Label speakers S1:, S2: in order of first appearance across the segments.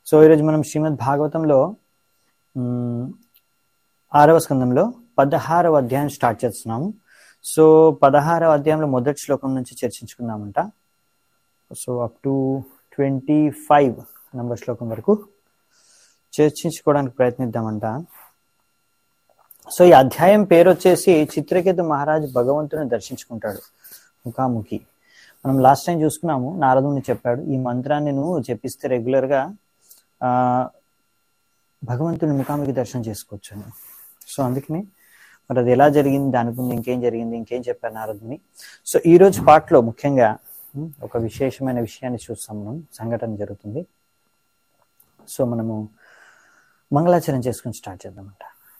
S1: So ఈరోజు మనం శ్రీమద్ భాగవతంలో 6వ స్కందంలో 16వ అధ్యాయం స్టార్ట్ చేస్తున్నాము. సో 16వ అధ్యాయంలో మొదటి శ్లోకం నుంచి చర్చించుకుందామంట. సో అప్ టు 25 నంబర్ శ్లోకం వరకు చర్చించుకోవడానికి ప్రయత్నిద్దామంట. సో ఈ అధ్యాయం పేరు వచ్చేసి చిత్రకేతు మహారాజు భగవంతుని దర్శించుకుంటాడు ముఖాముఖి. మనం లాస్ట్ టైం చూసుకున్నాము, నారదుని చెప్పాడు ఈ మంత్రాన్ని నువ్వు చెప్పిస్తే రెగ్యులర్గా భగవంతుని ముఖాముఖి దర్శనం చేసుకోవచ్చు అని. సో అందుకని మరి అది ఎలా జరిగింది, దానికి ముందు ఇంకేం జరిగింది, ఇంకేం చెప్పారు నారదుని. సో ఈరోజు పాటలో ముఖ్యంగా ఒక విశేషమైన విషయాన్ని చూస్తాం, మనం సంఘటన జరుగుతుంది. సో మనము మంగళాచరణ చేసుకుని స్టార్ట్ చేద్దామంట.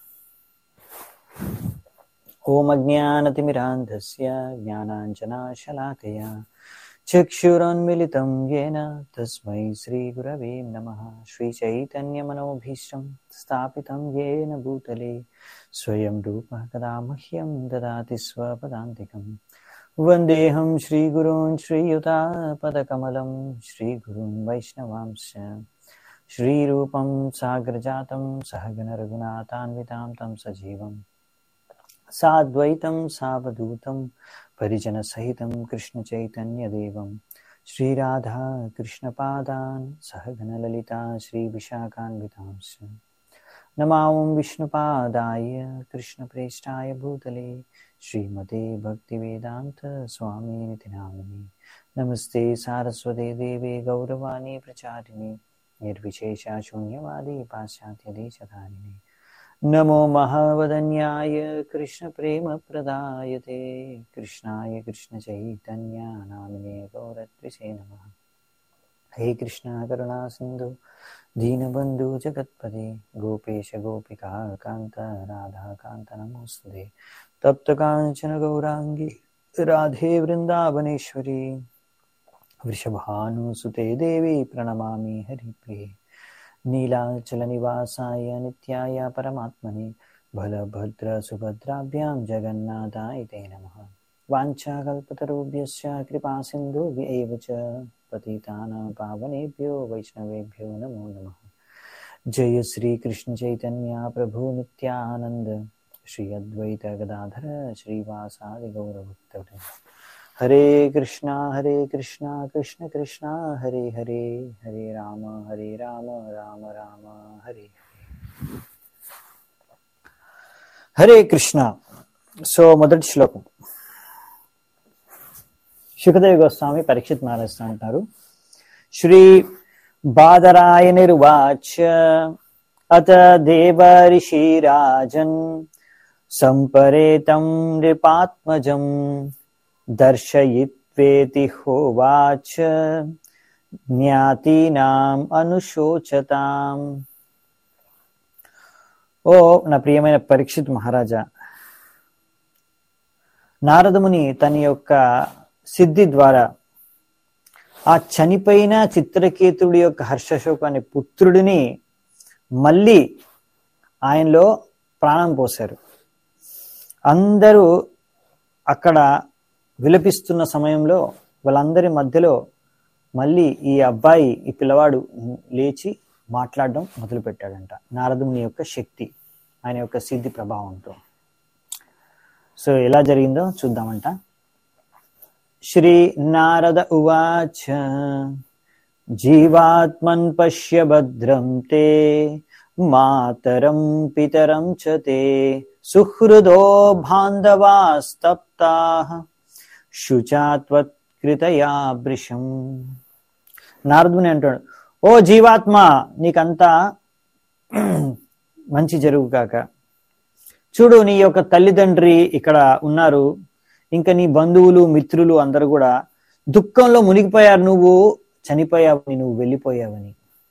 S1: ఓం అజ్ఞానతిమిరాంధస్య జ్ఞానాంజనాశలాకయ చక్షురోన్మిళితం యేన తస్మై శ్రీగురవే నమః. శ్రీచైతన్యమనోభీష్టం స్థాపితం యేన భూతలే స్వయం రూపః కదా మహ్యం దదాతి స్వపదాంతికం. వందేహం శ్రీగురూన్ శ్రీయుతాపదకమలం శ్రీగురున్ వైష్ణవాంశ్చ శ్రీరూపం సాగ్రజాతం సహగణ రఘునాథాన్వితాం తం సజీవం సాద్వైతం సావధూతం పరిజన సహితం కృష్ణ చైతన్య దేవం శ్రీరాధా కృష్ణపాదాన్ సహగణ లలితా శ్రీ విశాఖాన్వితాంశ్చ నమాం విష్ణుపాదాయ కృష్ణ ప్రేష్టాయ భూతలే శ్రీమతే భక్తివేదాంత స్వామినితి నామిని. నమస్తే సారస్వతే దేవే గౌరవాణి ప్రచారిణి నిర్విశేష శూన్యవాది పాశ్చాత్య దేశధారిణి. నమో మహావదన్యాయ కృష్ణ ప్రేమ ప్రదాయతే కృష్ణాయ కృష్ణ చైతన్య నామినే గౌరత్రిసే నమః. హే కృష్ణ కరుణా సింధు దీనబంధు జగత్పదే గోపేశ గోపికా కాంత రాధాకాంత నమోస్తుతే. తప్త కాంచన గౌరాంగి రాధే వృందావనేశ్వరి వృషభానుసుతే దేవి ప్రణమామి హరిప్రియ. నీలాచల నివాసాయ నిత్యాయ పరమాత్మనే బలభద్ర సుభద్రాభ్యాం జగన్నాథాయ తే నమః. వాంఛాకల్పతరుభ్యశ్చ కృపా సింధుభ్యైవ చ పతితానాం పావనేభ్యో వైష్ణవేభ్యో నమో నమః. జయ శ్రీ కృష్ణ చైతన్య ప్రభు నిత్యానంద శ్రీ అద్వైత గదాధర శ్రీవాసాది గౌరభక్తవృంద. హరే కృష్ణ కృష్ణ కృష్ణ హరే హరే హరే రామ రామ రామ హరే హరే కృష్ణ. సో మొదటి శ్లోకం శుకదేవ గోస్వామి పరీక్షిత్ మహారాజ్ అంటారు, శ్రీ బాదరాయనిర్వాచ అత దేవ ఋషిరాజన్ సంపరేతం నృపాత్మజం దర్శయిత్వేతి హోవాచ జ్ఞాతీనాం అనుశోచతాం. ఓ నా ప్రియమైన పరీక్షిత్ మహారాజా, నారదముని తన యొక్క సిద్ధి ద్వారా ఆ చనిపోయిన చిత్రకేతుడి యొక్క హర్షశోక అనే పుత్రుడిని మళ్ళీ ఆయనలో ప్రాణం పోశారు. అందరూ అక్కడ విలపిస్తున్న సమయంలో వాళ్ళందరి మధ్యలో మళ్ళీ ఈ అబ్బాయి, ఈ పిల్లవాడు లేచి మాట్లాడడం మొదలు పెట్టాడంట. నారదుని యొక్క శక్తి, ఆయన యొక్క సిద్ధి ప్రభావంతో. సో ఎలా జరిగిందో చూద్దామంట. శ్రీ నారద ఉవాచ జీవాత్మన్ పశ్య భద్రం తే మాతరం పితరం చ తే సుహృదో బాంధవాస్తప్తాః శుచాత్వత్కృతయా భృశం. నారదుని అంటాడు, ఓ జీవాత్మ, నీకంతా మంచి జరుగు కాక. చూడు, నీ యొక్క తల్లిదండ్రి ఇక్కడ ఉన్నారు, ఇంకా నీ బంధువులు మిత్రులు అందరూ కూడా దుఃఖంలో మునిగిపోయారు. నువ్వు చనిపోయావని, నువ్వు వెళ్ళిపోయావని.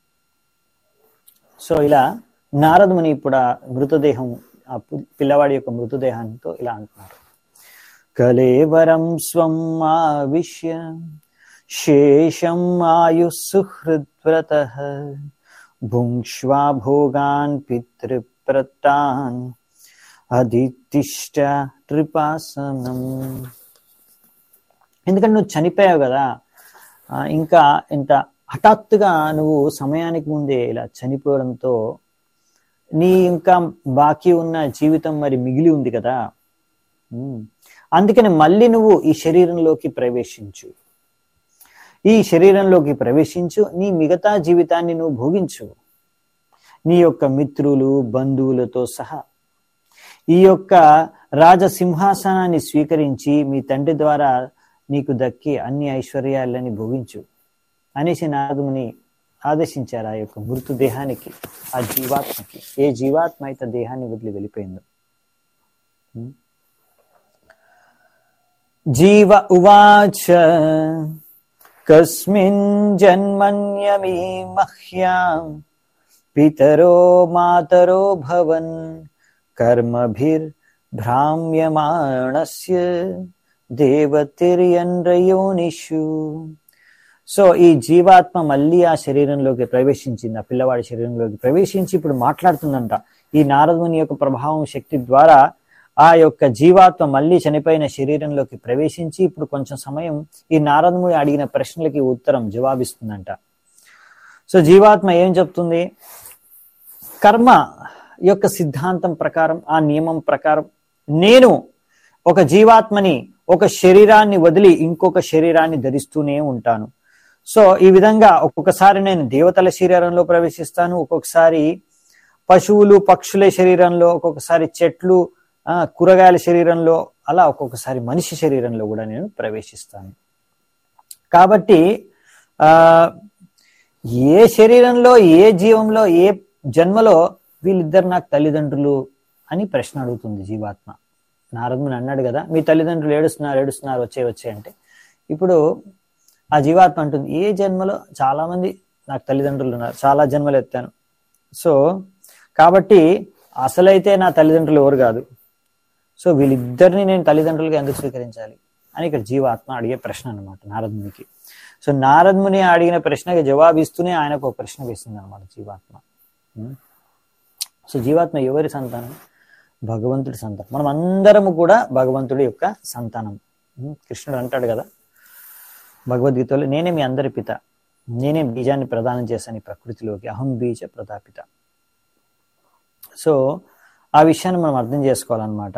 S1: సో ఇలా నారదుని ఇప్పుడు ఆ మృతదేహం, ఆ పిల్లవాడి యొక్క మృతదేహంతో ఇలా అంటున్నారు, కలేవరం స్వం ఆవిశ్య శేషం ఆయు సుహృద్వ్రతః భుంక్ష్వా భోగాన్ పితృప్రతాన్ అధితిష్ట నృపాసనం. ఎందుకంటే నువ్వు చనిపోయావు కదా, ఇంకా ఇంత హఠాత్తుగా నువ్వు సమయానికి ముందే ఇలా చనిపోవడంతో నీ ఇంకా బాకీ ఉన్న జీవితం మరి మిగిలి ఉంది కదా. అందుకని మళ్ళీ నువ్వు ఈ శరీరంలోకి ప్రవేశించు, ఈ శరీరంలోకి ప్రవేశించు, నీ మిగతా జీవితాన్ని నువ్వు భోగించు, నీ యొక్క మిత్రులు బంధువులతో సహా ఈ యొక్క రాజసింహాసనాన్ని స్వీకరించి మీ తండ్రి ద్వారా నీకు దక్కి అన్ని ఐశ్వర్యాలని భోగించు అనేసి నారదుని ఆదేశించారు. ఆ యొక్క మృతదేహానికి, ఆ జీవాత్మకి, ఏ జీవాత్మ అయితే దేహాన్ని వదిలి వెళ్ళిపోయిందో. జీవ ఉవాచ కస్మిన్ జన్మన్యమి మహ్యాం పితరో మాతరో భవన్ కర్మభిర్ భ్రామ్యమాణస్య దేవతిర్యన్రయోనిషు. సో ఈ జీవాత్మ మళ్ళీ ఆ శరీరంలోకి ప్రవేశించింది, ఆ పిల్లవాడి శరీరంలోకి ప్రవేశించి ఇప్పుడు మాట్లాడుతుందంట. ఈ నారదుని యొక్క ప్రభావం శక్తి ద్వారా ఆ యొక్క జీవాత్మ మళ్ళీ చనిపోయిన శరీరంలోకి ప్రవేశించి ఇప్పుడు కొంచెం సమయం ఈ నారదుని అడిగిన ప్రశ్నలకి ఉత్తరం జవాబిస్తుందంట. సో జీవాత్మ ఏం చెప్తుంది? కర్మ యొక్క సిద్ధాంతం ప్రకారం, ఆ నియమం ప్రకారం నేను ఒక జీవాత్మని, ఒక శరీరాన్ని వదిలి ఇంకొక శరీరాన్ని ధరిస్తూనే ఉంటాను. సో ఈ విధంగా ఒక్కొక్కసారి నేను దేవతల శరీరంలో ప్రవేశిస్తాను, ఒక్కొక్కసారి పశువులు పక్షుల శరీరంలో, ఒక్కొక్కసారి చెట్లు కూరగాయల శరీరంలో, అలా ఒక్కొక్కసారి మనిషి శరీరంలో కూడా నేను ప్రవేశిస్తాను. కాబట్టి ఏ శరీరంలో, ఏ జీవంలో, ఏ జన్మలో వీళ్ళిద్దరు నాకు తల్లిదండ్రులు అని ప్రశ్న అడుగుతుంది జీవాత్మ. నారదుని అన్నాడు కదా, మీ తల్లిదండ్రులు ఏడుస్తున్నారు వచ్చే అంటే, ఇప్పుడు ఆ జీవాత్మ అంటుంది, ఏ జన్మలో చాలా మంది నాకు తల్లిదండ్రులు ఉన్నారు, చాలా జన్మలు ఎత్తాను. సో కాబట్టి అసలైతే నా తల్లిదండ్రులు ఎవరు కాదు, సో వీళ్ళిద్దరిని నేను తల్లిదండ్రులుగా ఎందుకు స్వీకరించాలి అని ఇక్కడ జీవాత్మ అడిగే ప్రశ్న అనమాట నారదునికి. సో నారదుని అడిగిన ప్రశ్నకి జవాబిస్తూనే ఆయనకు ఒక ప్రశ్న వేస్తుంది అనమాట జీవాత్మ. సో జీవాత్మ ఎవరి సంతానం? భగవంతుడి సంతానం. మనం అందరము కూడా భగవంతుడి యొక్క సంతానం. కృష్ణుడు అంటాడు కదా భగవద్గీతలో, నేనే మీ అందరి పిత, నేనే బీజాన్ని ప్రదానం చేశాను ఈ ప్రకృతిలోకి, అహం బీజ ప్రదాపిత. సో ఆ విషయాన్ని మనం అర్థం చేసుకోవాలన్నమాట.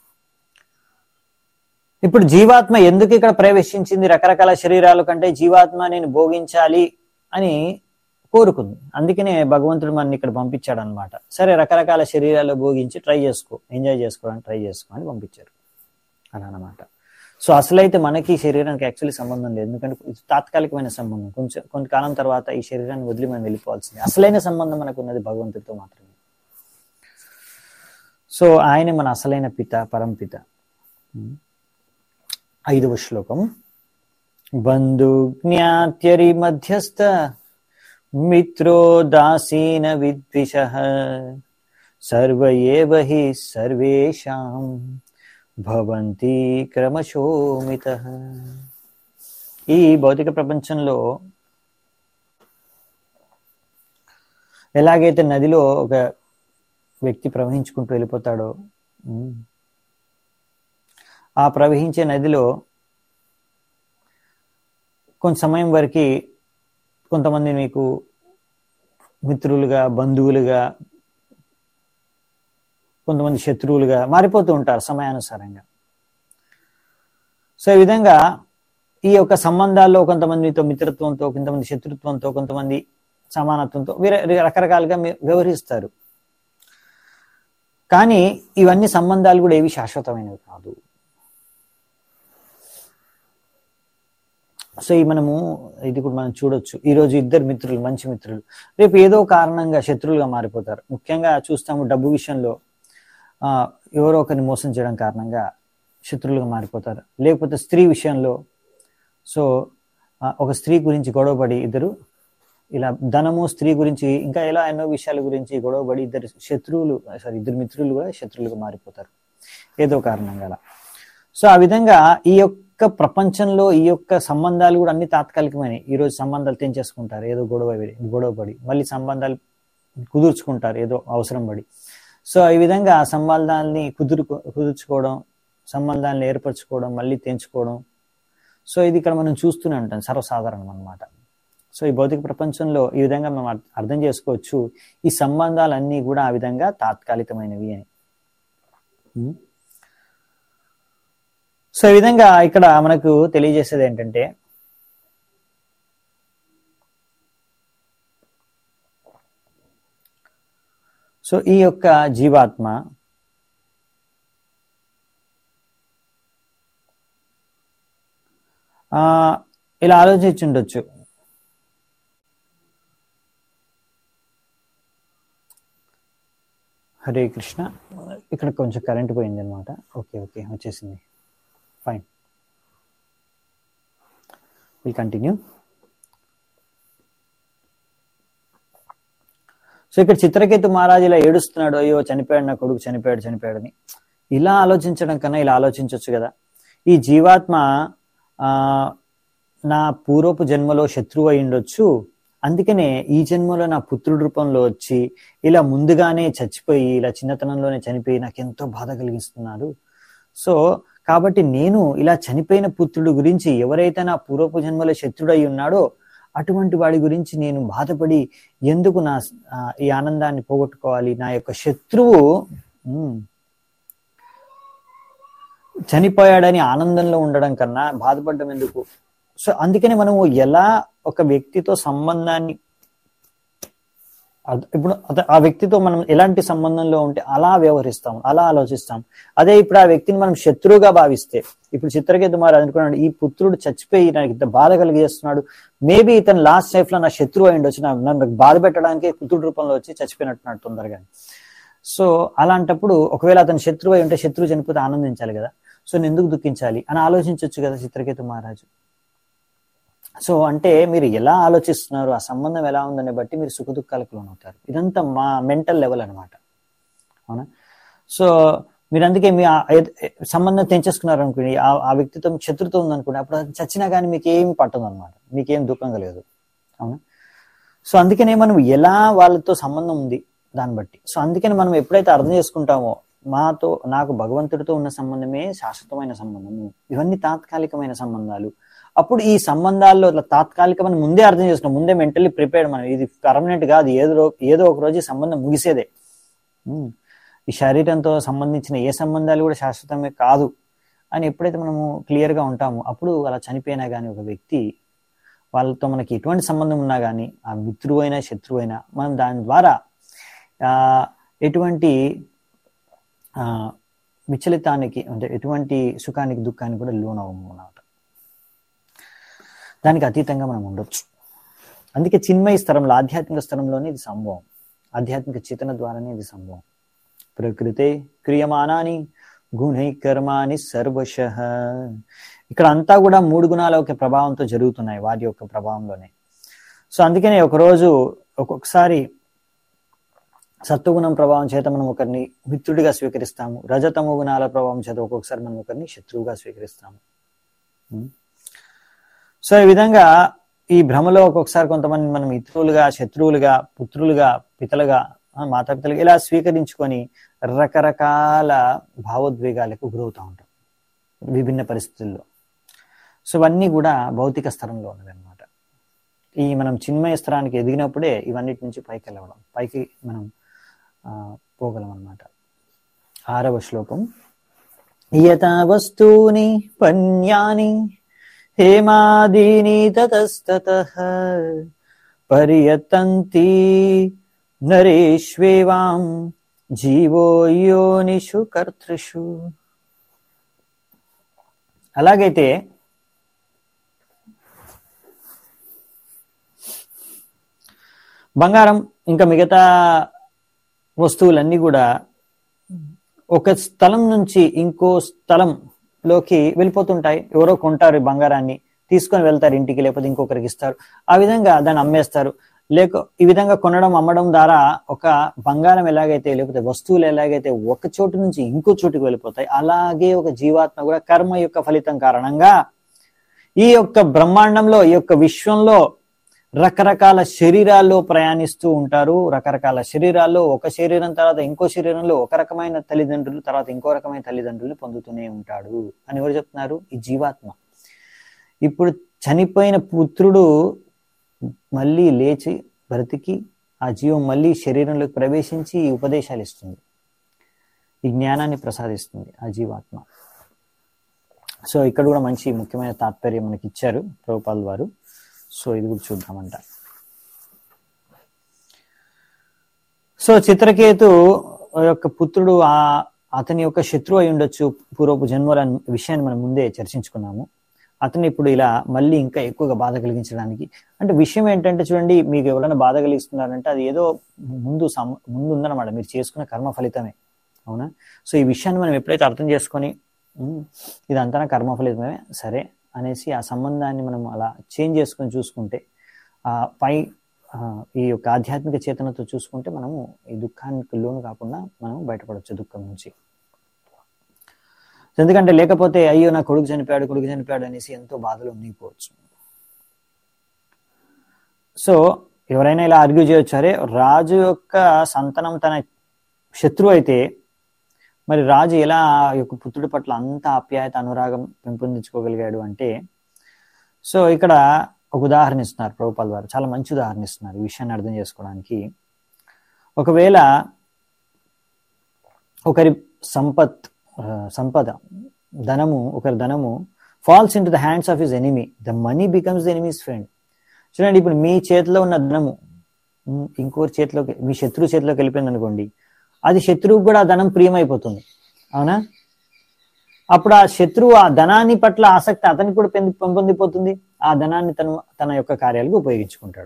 S1: ఇప్పుడు జీవాత్మ ఎందుకు ఇక్కడ ప్రవేశించింది? రకరకాల శరీరాల కంటే జీవాత్మ నేను భోగించాలి అని కోరుకుంది, అందుకనే భగవంతుడు మన ఇక్కడ పంపించాడు అనమాట. సరే రకరకాల శరీరాల్లో భోగించి ట్రై చేసుకో, ఎంజాయ్ చేసుకోవడానికి ట్రై చేసుకో అని పంపించారు అలా అనమాట. సో అసలైతే మనకి శరీరానికి యాక్చువల్లీ సంబంధం లేదు, ఎందుకంటే ఇది తాత్కాలికమైన సంబంధం. కొంత కాలం తర్వాత ఈ శరీరాన్ని వదిలి మనం వెళ్ళిపోవాల్సింది. అసలైన సంబంధం మనకు ఉన్నది భగవంతుడితో మాత్రమే. సో ఆయనే మన అసలైన పిత, పరంపిత. 5వ శ్లోకం. బంధు జ్ఞాత్యరి మధ్యస్థ మిత్రో దాసీన విద్విషః సర్వ ఏవ హి సర్వేషాం భవంతి క్రమశోమితః. ఈ భౌతిక ప్రపంచంలో ఎలాగైతే నదిలో ఒక వ్యక్తి ప్రవహించుకుంటూ వెళ్ళిపోతాడో, ఆ ప్రవహించే నదిలో కొంత సమయం వరకు కొంతమంది మీకు మిత్రులుగా, బంధువులుగా, కొంతమంది శత్రువులుగా మారిపోతూ ఉంటారు సమయానుసారంగా. సో ఈ విధంగా ఈ యొక్క సంబంధాల్లో కొంతమందితో మిత్రత్వంతో, కొంతమంది శత్రుత్వంతో, కొంతమంది సమానత్వంతో రకరకాలుగా వ్యవహరిస్తారు. కానీ ఇవన్నీ సంబంధాలు కూడా ఏవి శాశ్వతమైనవి కాదు. సో ఇది కూడా మనం చూడొచ్చు. ఈరోజు ఇద్దరు మిత్రులు, మంచి మిత్రులు, రేపు ఏదో కారణంగా శత్రువులుగా మారిపోతారు. ముఖ్యంగా చూస్తాము డబ్బు విషయంలో ఎవరో ఒకరిని మోసం చేయడం కారణంగా శత్రువులుగా మారిపోతారు. లేకపోతే స్త్రీ విషయంలో, సో ఒక స్త్రీ గురించి గొడవపడి ఇద్దరు ఇలా ధనము, స్త్రీ గురించి ఇంకా ఇలా ఎన్నో విషయాల గురించి గొడవపడి ఇద్దరు మిత్రులు కూడా శత్రువులుగా మారిపోతారు ఏదో కారణంగా అలా. సో ఆ విధంగా ఈ యొక్క ప్రపంచంలో ఈ యొక్క సంబంధాలు కూడా అన్ని తాత్కాలికమైనవి. ఈరోజు సంబంధాలు తెంచేసుకుంటారు ఏదో గొడవపడి, మళ్ళీ సంబంధాలు కుదుర్చుకుంటారు ఏదో అవసరం పడి. సో ఈ విధంగా ఆ సంబంధాలని కుదుర్చుకోవడం, సంబంధాలను ఏర్పరచుకోవడం, మళ్ళీ తెంచుకోవడం, సో ఇది ఇక్కడ మనం చూస్తూనే ఉంటాం, సర్వసాధారణం అన్నమాట. సో ఈ భౌతిక ప్రపంచంలో ఈ విధంగా మనం అర్థం చేసుకోవచ్చు, ఈ సంబంధాలన్నీ కూడా ఆ విధంగా తాత్కాలికమైనవి అని. సో ఈ విధంగా ఇక్కడ మనకు తెలియజేసేది ఏంటంటే, సో ఈ యొక్క జీవాత్మ ఇలా ఆలోచించుండొచ్చు, హరే కృష్ణ. ఇక్కడ కొంచెం కరెంట్ పోయింది అనమాట. ఓకే వచ్చేసింది, ఫైన్, విల్ కంటిన్యూ. సో ఇక్కడ చిత్రకేతు మహారాజు ఇలా ఏడుస్తున్నాడు, అయ్యో చనిపోయాడు, నా కొడుకు చనిపోయాడని. ఇలా ఆలోచించడం కన్నా ఇలా ఆలోచించవచ్చు కదా, ఈ జీవాత్మ నా పూర్వపు జన్మలో శత్రువు అయి ఉండొచ్చు, అందుకనే ఈ జన్మలో నా పుత్రుడి రూపంలో వచ్చి ఇలా ముందుగానే చచ్చిపోయి, ఇలా చిన్నతనంలోనే చనిపోయి నాకు ఎంతో బాధ కలిగిస్తున్నాడు. సో కాబట్టి నేను ఇలా చనిపోయిన పుత్రుడు గురించి, ఎవరైతే నా పూర్వపు జన్మలో శత్రుడు అయి ఉన్నాడో అటువంటి వాడి గురించి నేను బాధపడి ఎందుకు నా ఈ ఆనందాన్ని పోగొట్టుకోవాలి, నా యొక్క శత్రువు చనిపోయాడని ఆనందంలో ఉండడం కన్నా బాధపడడం ఎందుకు. సో అందుకని మనము ఎలా ఒక వ్యక్తితో సంబంధాన్ని, ఇప్పుడు ఆ వ్యక్తితో మనం ఎలాంటి సంబంధంలో ఉంటే అలా వ్యవహరిస్తాం, అలా ఆలోచిస్తాం. అదే ఇప్పుడు ఆ వ్యక్తిని మనం శత్రువుగా భావిస్తే, ఇప్పుడు చిత్రకేతు మహారాజు అనుకున్నాడు, ఈ పుత్రుడు చచ్చిపోయి నాకు ఇంత బాధ కలిగేస్తున్నాడు, మేబీ ఇతను లాస్ట్ లైఫ్ లో నా శత్రువు అయి ఉండొచ్చు, నన్ను బాధ పెట్టడానికి పుత్రుడి రూపంలో వచ్చి చచ్చిపోయినట్టున్నాడు తొందరగా. సో అలాంటప్పుడు ఒకవేళ అతను శత్రువు అయి ఉంటే, శత్రువు చనిపోతే ఆనందించాలి కదా, సో నేను ఎందుకు దుఃఖించాలి అని ఆలోచించవచ్చు కదా చిత్రకేతు మహారాజు. సో అంటే మీరు ఎలా ఆలోచిస్తున్నారు, ఆ సంబంధం ఎలా ఉందనే బట్టి మీరు సుఖ దుఃఖాలకు లోనవుతారు. ఇదంతా మా మెంటల్ లెవెల్ అనమాట, అవునా. సో మీరు అందుకే మీ సంబంధం తెంచేసుకున్నారు అనుకోండి, ఆ వ్యక్తితో మీకు శత్రుత్వం ఉందనుకోండి, అప్పుడు అది చచ్చినా కానీ మీకు ఏమి పట్టదు అనమాట, మీకేం దుఃఖం కలగదు, అవునా. సో అందుకనే మనం ఎలా వాళ్ళతో సంబంధం ఉంది దాన్ని బట్టి. సో అందుకని మనం ఎప్పుడైతే అర్థం చేసుకుంటామో, నాకు భగవంతుడితో ఉన్న సంబంధమే శాశ్వతమైన సంబంధము, ఇవన్నీ తాత్కాలికమైన సంబంధాలు, అప్పుడు ఈ సంబంధాల్లో తాత్కాలికమని ముందే అర్థం చేసుకున్నాం, ముందే మెంటల్లీ ప్రిపేర్డ్, మనం ఇది పర్మనెంట్ కాదు, ఏదో ఒక రోజు ఈ సంబంధం ముగిసేదే. ఈ శరీరంతో సంబంధించిన ఏ సంబంధాలు కూడా శాశ్వతమే కాదు అని ఎప్పుడైతే మనము క్లియర్గా ఉంటామో, అప్పుడు అలా చనిపోయినా కానీ ఒక వ్యక్తి, వాళ్ళతో మనకి ఎటువంటి సంబంధం ఉన్నా కానీ, ఆ మిత్రువు అయినా శత్రువు అయినా, మనం దాని ద్వారా ఎటువంటి విచలితానికి, అంటే ఎటువంటి సుఖానికి దుఃఖానికి కూడా లోనవ్వము అన్నమాట. దానికి అతీతంగా మనం ఉండొచ్చు. అందుకే చిన్మయ స్థలంలో, ఆధ్యాత్మిక స్థలంలోనే ఇది సంభవం, ఆధ్యాత్మిక చేతన ద్వారానే ఇది సంభవం. ప్రకృతే క్రియమానాని గుణై కర్మాని సర్వశః. ఇక్కడ అంతా కూడా 3 గుణాల యొక్క ప్రభావంతో జరుగుతున్నాయి, వారి యొక్క ప్రభావంలోనే. సో అందుకనే ఒకరోజు ఒక్కొక్కసారి సత్వగుణం ప్రభావం చేత మనం ఒకరిని మిత్రుడిగా స్వీకరిస్తాము, రజతమ గుణాల ప్రభావం చేత ఒక్కొక్కసారి మనం ఒకరిని శత్రువుగా స్వీకరిస్తాము. సో ఈ విధంగా ఈ భ్రమలో ఒక్కొక్కసారి కొంతమంది మనం మిత్రులుగా, శత్రువులుగా, పుత్రులుగా, పితలుగా, మాతాపితలుగా ఇలా స్వీకరించుకొని రకరకాల భావోద్వేగాలకు గురవుతూ ఉంటాం విభిన్న పరిస్థితుల్లో. సో ఇవన్నీ కూడా భౌతిక స్థలంలో ఉన్నది అనమాట. ఈ మనం చిన్మయ స్థలానికి ఎదిగినప్పుడే ఇవన్నిటి నుంచి పైకి మనం పోగలం అన్నమాట. 6వ శ్లోకం. యథా వస్తూని పన్యాని హేమాదీని తతస్తతః పర్యతంతి నరేష్వేవాం జీవో యోనిషు కర్తృషు. అలాగైతే బంగారం ఇంకా మిగతా వస్తువులన్నీ కూడా ఒక స్థలం నుంచి ఇంకో స్థలంలోకి వెళ్ళిపోతుంటాయి. ఎవరో కొంటారు బంగారాన్ని, తీసుకొని వెళ్తారు ఇంటికి, లేకపోతే ఇంకొకరికి ఇస్తారు, ఆ విధంగా దాన్ని అమ్మేస్తారు. ఈ విధంగా కొనడం అమ్మడం ద్వారా ఒక బంగారం ఎలాగైతే, లేకపోతే వస్తువులు ఎలాగైతే ఒక చోటు నుంచి ఇంకో చోటుకి వెళ్ళిపోతాయి, అలాగే ఒక జీవాత్మ కూడా కర్మ యొక్క ఫలితం కారణంగా ఈ యొక్క బ్రహ్మాండంలో, ఈ యొక్క విశ్వంలో రకరకాల శరీరాల్లో ప్రయాణిస్తూ ఉంటారు. రకరకాల శరీరాల్లో, ఒక శరీరం తర్వాత ఇంకో శరీరంలో ఒక రకమైన తల్లిదండ్రులు, తర్వాత ఇంకో రకమైన తల్లిదండ్రులు పొందుతూనే ఉంటాడు అని ఎవరు చెప్తున్నారు? ఈ జీవాత్మ. ఇప్పుడు చనిపోయిన పుత్రుడు మళ్ళీ లేచి బ్రతికి ఆ జీవం మళ్ళీ శరీరంలోకి ప్రవేశించి ఈ ఉపదేశాలు ఇస్తుంది, ఈ జ్ఞానాన్ని ప్రసాదిస్తుంది ఆ జీవాత్మ. సో ఇక్కడ కూడా మంచి ముఖ్యమైన తాత్పర్యం మనకి ఇచ్చారు ప్రభుపాల్ వారు. సో ఇది కూడా చూద్దామంట. సో చిత్రకేతు యొక్క పుత్రుడు అతని యొక్క శత్రువు అయి ఉండొచ్చు పూర్వపు జన్మల విషయాన్ని మనం ముందే చర్చించుకున్నాము. అతను ఇప్పుడు ఇలా మళ్ళీ ఇంకా ఎక్కువగా బాధ కలిగించడానికి, అంటే విషయం ఏంటంటే చూడండి, మీకు ఎవరైనా బాధ కలిగిస్తున్నారంటే అది ఏదో ముందు ఉందన్నమాట, మీరు చేసుకున్న కర్మ ఫలితమే. అవునా? సో ఈ విషయాన్ని మనం ఎప్పుడైతే అర్థం చేసుకొని ఇదంతా కర్మ ఫలితమే సరే అనేసి ఆ సంబంధాన్ని మనం అలా చేంజ్ చేసుకొని చూసుకుంటే, పై ఈ యొక్క ఆధ్యాత్మిక చేతనతో చూసుకుంటే మనము ఈ దుఃఖానికి లోను కాకుండా మనం బయటపడవచ్చు దుఃఖం నుంచి. ఎందుకంటే లేకపోతే అయ్యో నా కొడుకు చనిపోయాడు అనేసి ఎంతో బాధలో మునిగిపోవచ్చు. సో ఎవరైనా ఇలా ఆర్గ్యూ చేయొచ్చు, అరే రాజు యొక్క సంతానం తన శత్రువు అయితే మరి రాజు ఎలా ఆ యొక్క పుత్రుడి పట్ల అంత ఆప్యాయత అనురాగం పెంపొందించుకోగలిగాడు అంటే, సో ఇక్కడ ఒక ఉదాహరణ ఇస్తున్నారు ప్రభుపాల్ వారు, చాలా మంచి ఉదాహరణ ఇస్తున్నారు ఈ విషయాన్ని అర్థం చేసుకోవడానికి. ఒకవేళ ఒకరి సంపద ఒకరి ధనము falls into the hands of his enemy, the money becomes the enemy's friend. చూడండి, ఇప్పుడు మీ చేతిలో ఉన్న ధనము ఇంకోరి చేతిలోకి, మీ శత్రువు చేతిలోకి వెళ్ళిపోయింది అనుకోండి, అది శత్రువుకు కూడా ఆ ధనం ప్రియమైపోతుంది. అవునా? అప్పుడు ఆ శత్రువు ఆ ధనాన్ని పట్ల ఆసక్తి అతనికి కూడా పెంపొందిపోతుంది, ఆ ధనాన్ని తన యొక్క కార్యాలకు ఉపయోగించుకుంటాడు.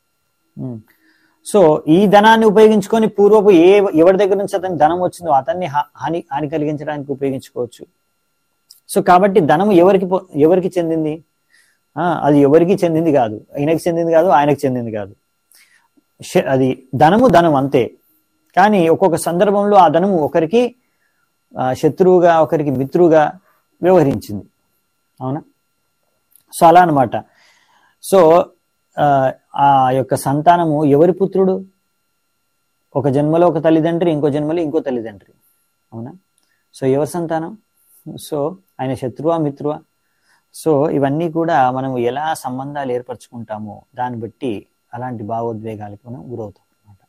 S1: సో ఈ ధనాన్ని ఉపయోగించుకొని పూర్వపు ఎవరి దగ్గర నుంచి అతని ధనం వచ్చిందో అతన్ని హాని కలిగించడానికి ఉపయోగించుకోవచ్చు. సో కాబట్టి ధనము ఎవరికి చెందింది? అది ఎవరికి చెందింది కాదు, ఈయనకి చెందింది కాదు, ఆయనకి చెందింది కాదు. అది ధనం అంతే. కానీ ఒక్కొక్క సందర్భంలో ఆ ధనము ఒకరికి శత్రువుగా ఒకరికి మిత్రువుగా వ్యవహరించింది. అవునా? సో అలా అనమాట. సో ఆ యొక్క సంతానము ఎవరి పుత్రుడు? ఒక జన్మలో ఒక తల్లిదండ్రి, ఇంకో జన్మలో ఇంకో తల్లిదండ్రి. అవునా? సో ఎవరి సంతానం? సో ఆయన శత్రువా మిత్రువా? సో ఇవన్నీ కూడా మనం ఎలా సంబంధాలు ఏర్పరచుకుంటామో దాన్ని బట్టి అలాంటి భావోద్వేగాలకు మనం గురవుతాం అన్నమాట.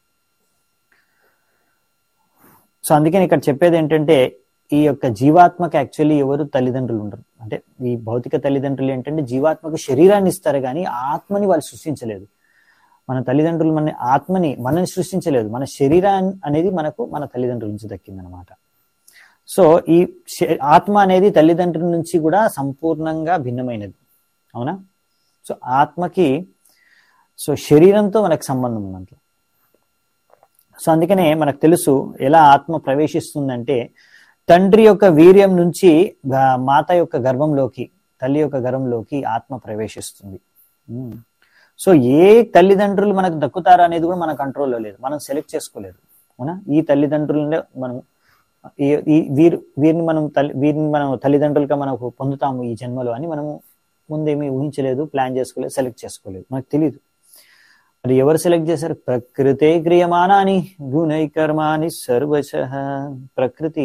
S1: సో అందుకని ఇక్కడ చెప్పేది ఏంటంటే, ఈ యొక్క జీవాత్మకి యాక్చువల్లీ ఎవరు తల్లిదండ్రులు ఉండరు. అంటే ఈ భౌతిక తల్లిదండ్రులు ఏంటంటే జీవాత్మకు శరీరాన్ని ఇస్తారు, కానీ ఆత్మని వాళ్ళు సృష్టించలేదు. మన తల్లిదండ్రులు మనని సృష్టించలేదు. మన శరీరాన్ని అనేది మన తల్లిదండ్రుల నుంచి దక్కిందనమాట. సో ఈ ఆత్మ అనేది తల్లిదండ్రుల నుంచి కూడా సంపూర్ణంగా భిన్నమైనది. అవునా? సో ఆత్మకి శరీరంతో మనకు సంబంధం ఉన్నట్లు. సో అందుకనే మనకు తెలుసు ఎలా ఆత్మ ప్రవేశిస్తుందంటే, తండ్రి యొక్క వీర్యం నుంచి మాత యొక్క గర్భంలోకి, తల్లి యొక్క గర్భంలోకి ఆత్మ ప్రవేశిస్తుంది. సో ఏ తల్లిదండ్రులు మనకు దక్కుతారా అనేది కూడా మన కంట్రోల్లో లేదు, మనం సెలెక్ట్ చేసుకోలేదు. అవునా? ఈ తల్లిదండ్రులనే మనం వీరిని మనం తల్లిదండ్రులుగా మనకు పొందుతాము ఈ జన్మలో అని మనము ముందేమీ ఊహించలేదు, ప్లాన్ చేసుకోలేదు, సెలెక్ట్ చేసుకోలేదు, మనకు తెలియదు. మరి ఎవరు సెలెక్ట్ చేశారు? ప్రకృతే క్రియమానాని గుణై కర్మాని సర్వశః. ప్రకృతి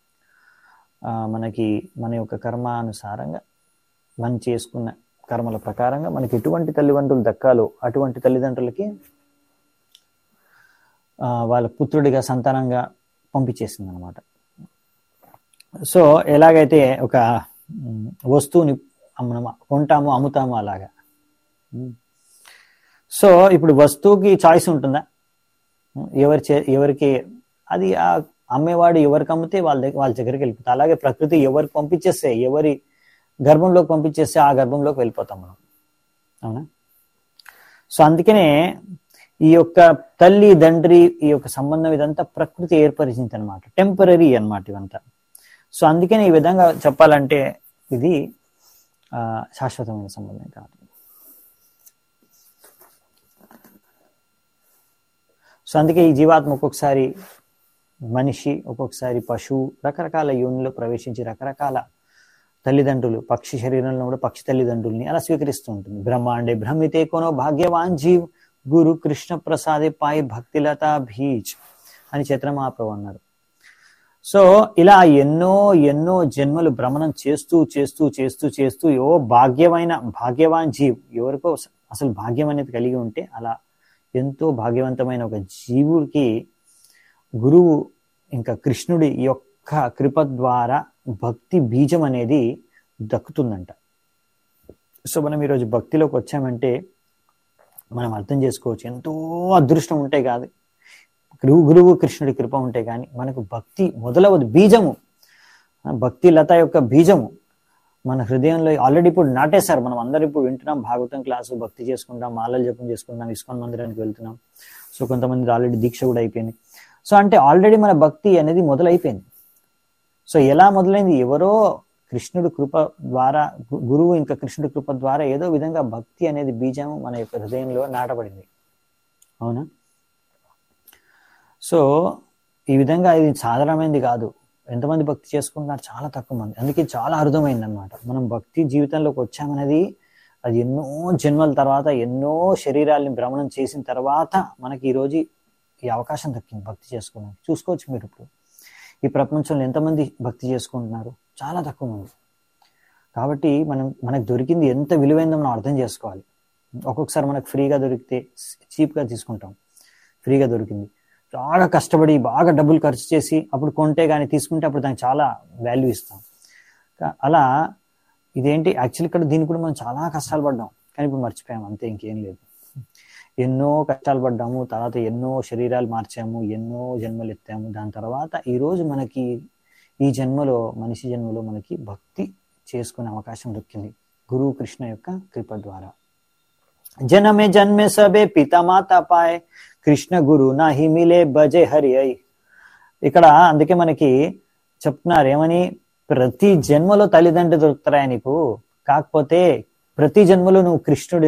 S1: మనకి మన యొక్క కర్మానుసారంగా మనం చేసుకున్న కర్మల ప్రకారంగా మనకి ఎటువంటి తల్లిదండ్రులు దక్కాలో అటువంటి తల్లిదండ్రులకి వాళ్ళ పుత్రుడిగా సంతానంగా పంపించేసింది అనమాట. సో ఎలాగైతే ఒక వస్తువుని మనం కొంటాము అమ్ముతాము అలాగా. సో ఇప్పుడు వస్తువుకి చాయిస్ ఉంటుందా? ఎవరికి అది అమ్మేవాడు ఎవరికి అమ్మితే వాళ్ళ దగ్గరికి వెళ్ళిపోతాం. అలాగే ప్రకృతి ఎవరికి పంపించేస్తే, ఎవరి గర్భంలోకి పంపించేస్తే ఆ గర్భంలోకి వెళ్ళిపోతాం మనం. అవునా? సో అందుకనే ఈ యొక్క తల్లి తండ్రి ఈ యొక్క సంబంధం ఇదంతా ప్రకృతి ఏర్పరిచింది అనమాట, టెంపరీ అనమాట ఇవంతా. సో అందుకని ఈ విధంగా చెప్పాలంటే ఇది శాశ్వతమైన సంబంధం కాదు. సో అందుకే ఈ జీవాత్మ ఒక్కొక్కసారి మనిషి, ఒక్కొక్కసారి పశువు, రకరకాల యోనిలో ప్రవేశించి రకరకాల తల్లిదండ్రులు, పక్షి శరీరంలో కూడా పక్షి తల్లిదండ్రుల్ని అలా స్వీకరిస్తూ ఉంటుంది. బ్రహ్మాండే భ్రమితే कोनो భాగ్యవాన్ జీవ్ గురు కృష్ణ ప్రసాదే పాయి భక్తిలతా భీజ్ అని చైత్రమహాప్రభు అన్నారు. సో ఇలా ఎన్నో ఎన్నో జన్మలు భ్రమణం చేస్తూ భాగ్యవాన్ జీవ్, ఎవరికో అసలు భాగ్యం అనేది కలిగి ఉంటే అలా ఎంతో భాగ్యవంతమైన ఒక జీవుడికి గురువు ఇంకా కృష్ణుడి యొక్క కృప ద్వారా భక్తి బీజం అనేది దక్కుతుందంట. సో మనం ఈరోజు భక్తిలోకి వచ్చామంటే మనం అర్థం చేసుకోవచ్చు, ఎంతో అదృష్టం ఉంటే కాదు, గురువు కృష్ణుడి కృప ఉంటే కానీ మనకు భక్తి మొదలవదు. బీజము, భక్తి లత యొక్క బీజము మన హృదయంలో ఆల్రెడీ ఇప్పుడు నాటేశారు. మనం అందరూ ఇప్పుడు వింటున్నాం, భాగవతం క్లాసు, భక్తి చేసుకుంటాం, మాలలు జపం చేసుకుంటాం, ఇస్కాన్ మందిరానికి వెళ్తున్నాం. సో కొంతమంది ఆల్రెడీ దీక్ష కూడా అయిపోయింది. సో అంటే ఆల్రెడీ మన భక్తి అనేది మొదలైపోయింది. సో ఎలా మొదలైంది? ఎవరో కృష్ణుడు కృప ద్వారా, గురువు ఇంకా కృష్ణుడి కృప ద్వారా ఏదో విధంగా భక్తి అనేది బీజం మన యొక్క హృదయంలో నాటబడింది. అవునా? సో ఈ విధంగా ఇది సాధారణమైనది కాదు. ఎంతమంది భక్తి చేసుకుంటున్నారు? చాలా తక్కువ మంది. అందుకే చాలా అర్థమైంది అనమాట. మనం భక్తి జీవితంలోకి వచ్చామనేది అది ఎన్నో జన్మల తర్వాత, ఎన్నో శరీరాలని భ్రమణం చేసిన తర్వాత మనకి ఈరోజు ఈ అవకాశం దక్కింది భక్తి చేసుకోవడానికి. చూసుకోవచ్చు మీరు ఇప్పుడు ఈ ప్రపంచంలో ఎంతమంది భక్తి చేసుకుంటున్నారు? చాలా తక్కువ మంది. కాబట్టి మనకు దొరికింది ఎంత విలువైందో మనం అర్థం చేసుకోవాలి. ఒక్కొక్కసారి మనకు ఫ్రీగా దొరికితే చీప్గా తీసుకుంటాం. ఫ్రీగా దొరికింది, బాగా కష్టపడి బాగా డబ్బులు ఖర్చు చేసి అప్పుడు కొంటే కానీ తీసుకుంటే అప్పుడు దానికి చాలా వాల్యూ ఇస్తాం. అలా ఇదేంటి యాక్చువల్లీ ఇక్కడ దీనికి కూడా మనం చాలా కష్టాలు పడ్డాం, కానీ ఇప్పుడు మర్చిపోయాం, అంతే, ఇంకేం లేదు. ఎన్నో కష్టాలు పడ్డాము, తర్వాత ఎన్నో శరీరాలు మార్చాము, ఎన్నో జన్మలు ఎత్తాము. దాని తర్వాత ఈరోజు మనకి ఈ జన్మలో, మనిషి జన్మలో మనకి భక్తి చేసుకునే అవకాశం దొరికింది గురువు కృష్ణ యొక్క కృప ద్వారా. జనమే జన్మే సబే పితా మాతా పాయ్, కృష్ణ గురు నాహి మిలే బజే హరి అయి. ఇక్కడ అందుకే మనకి చెప్తున్నారు ఏమని, ప్రతి జన్మలో తల్లిదండ్రులు దొరుకుతారా నీకు, కాకపోతే ప్రతి జన్మలో నువ్వు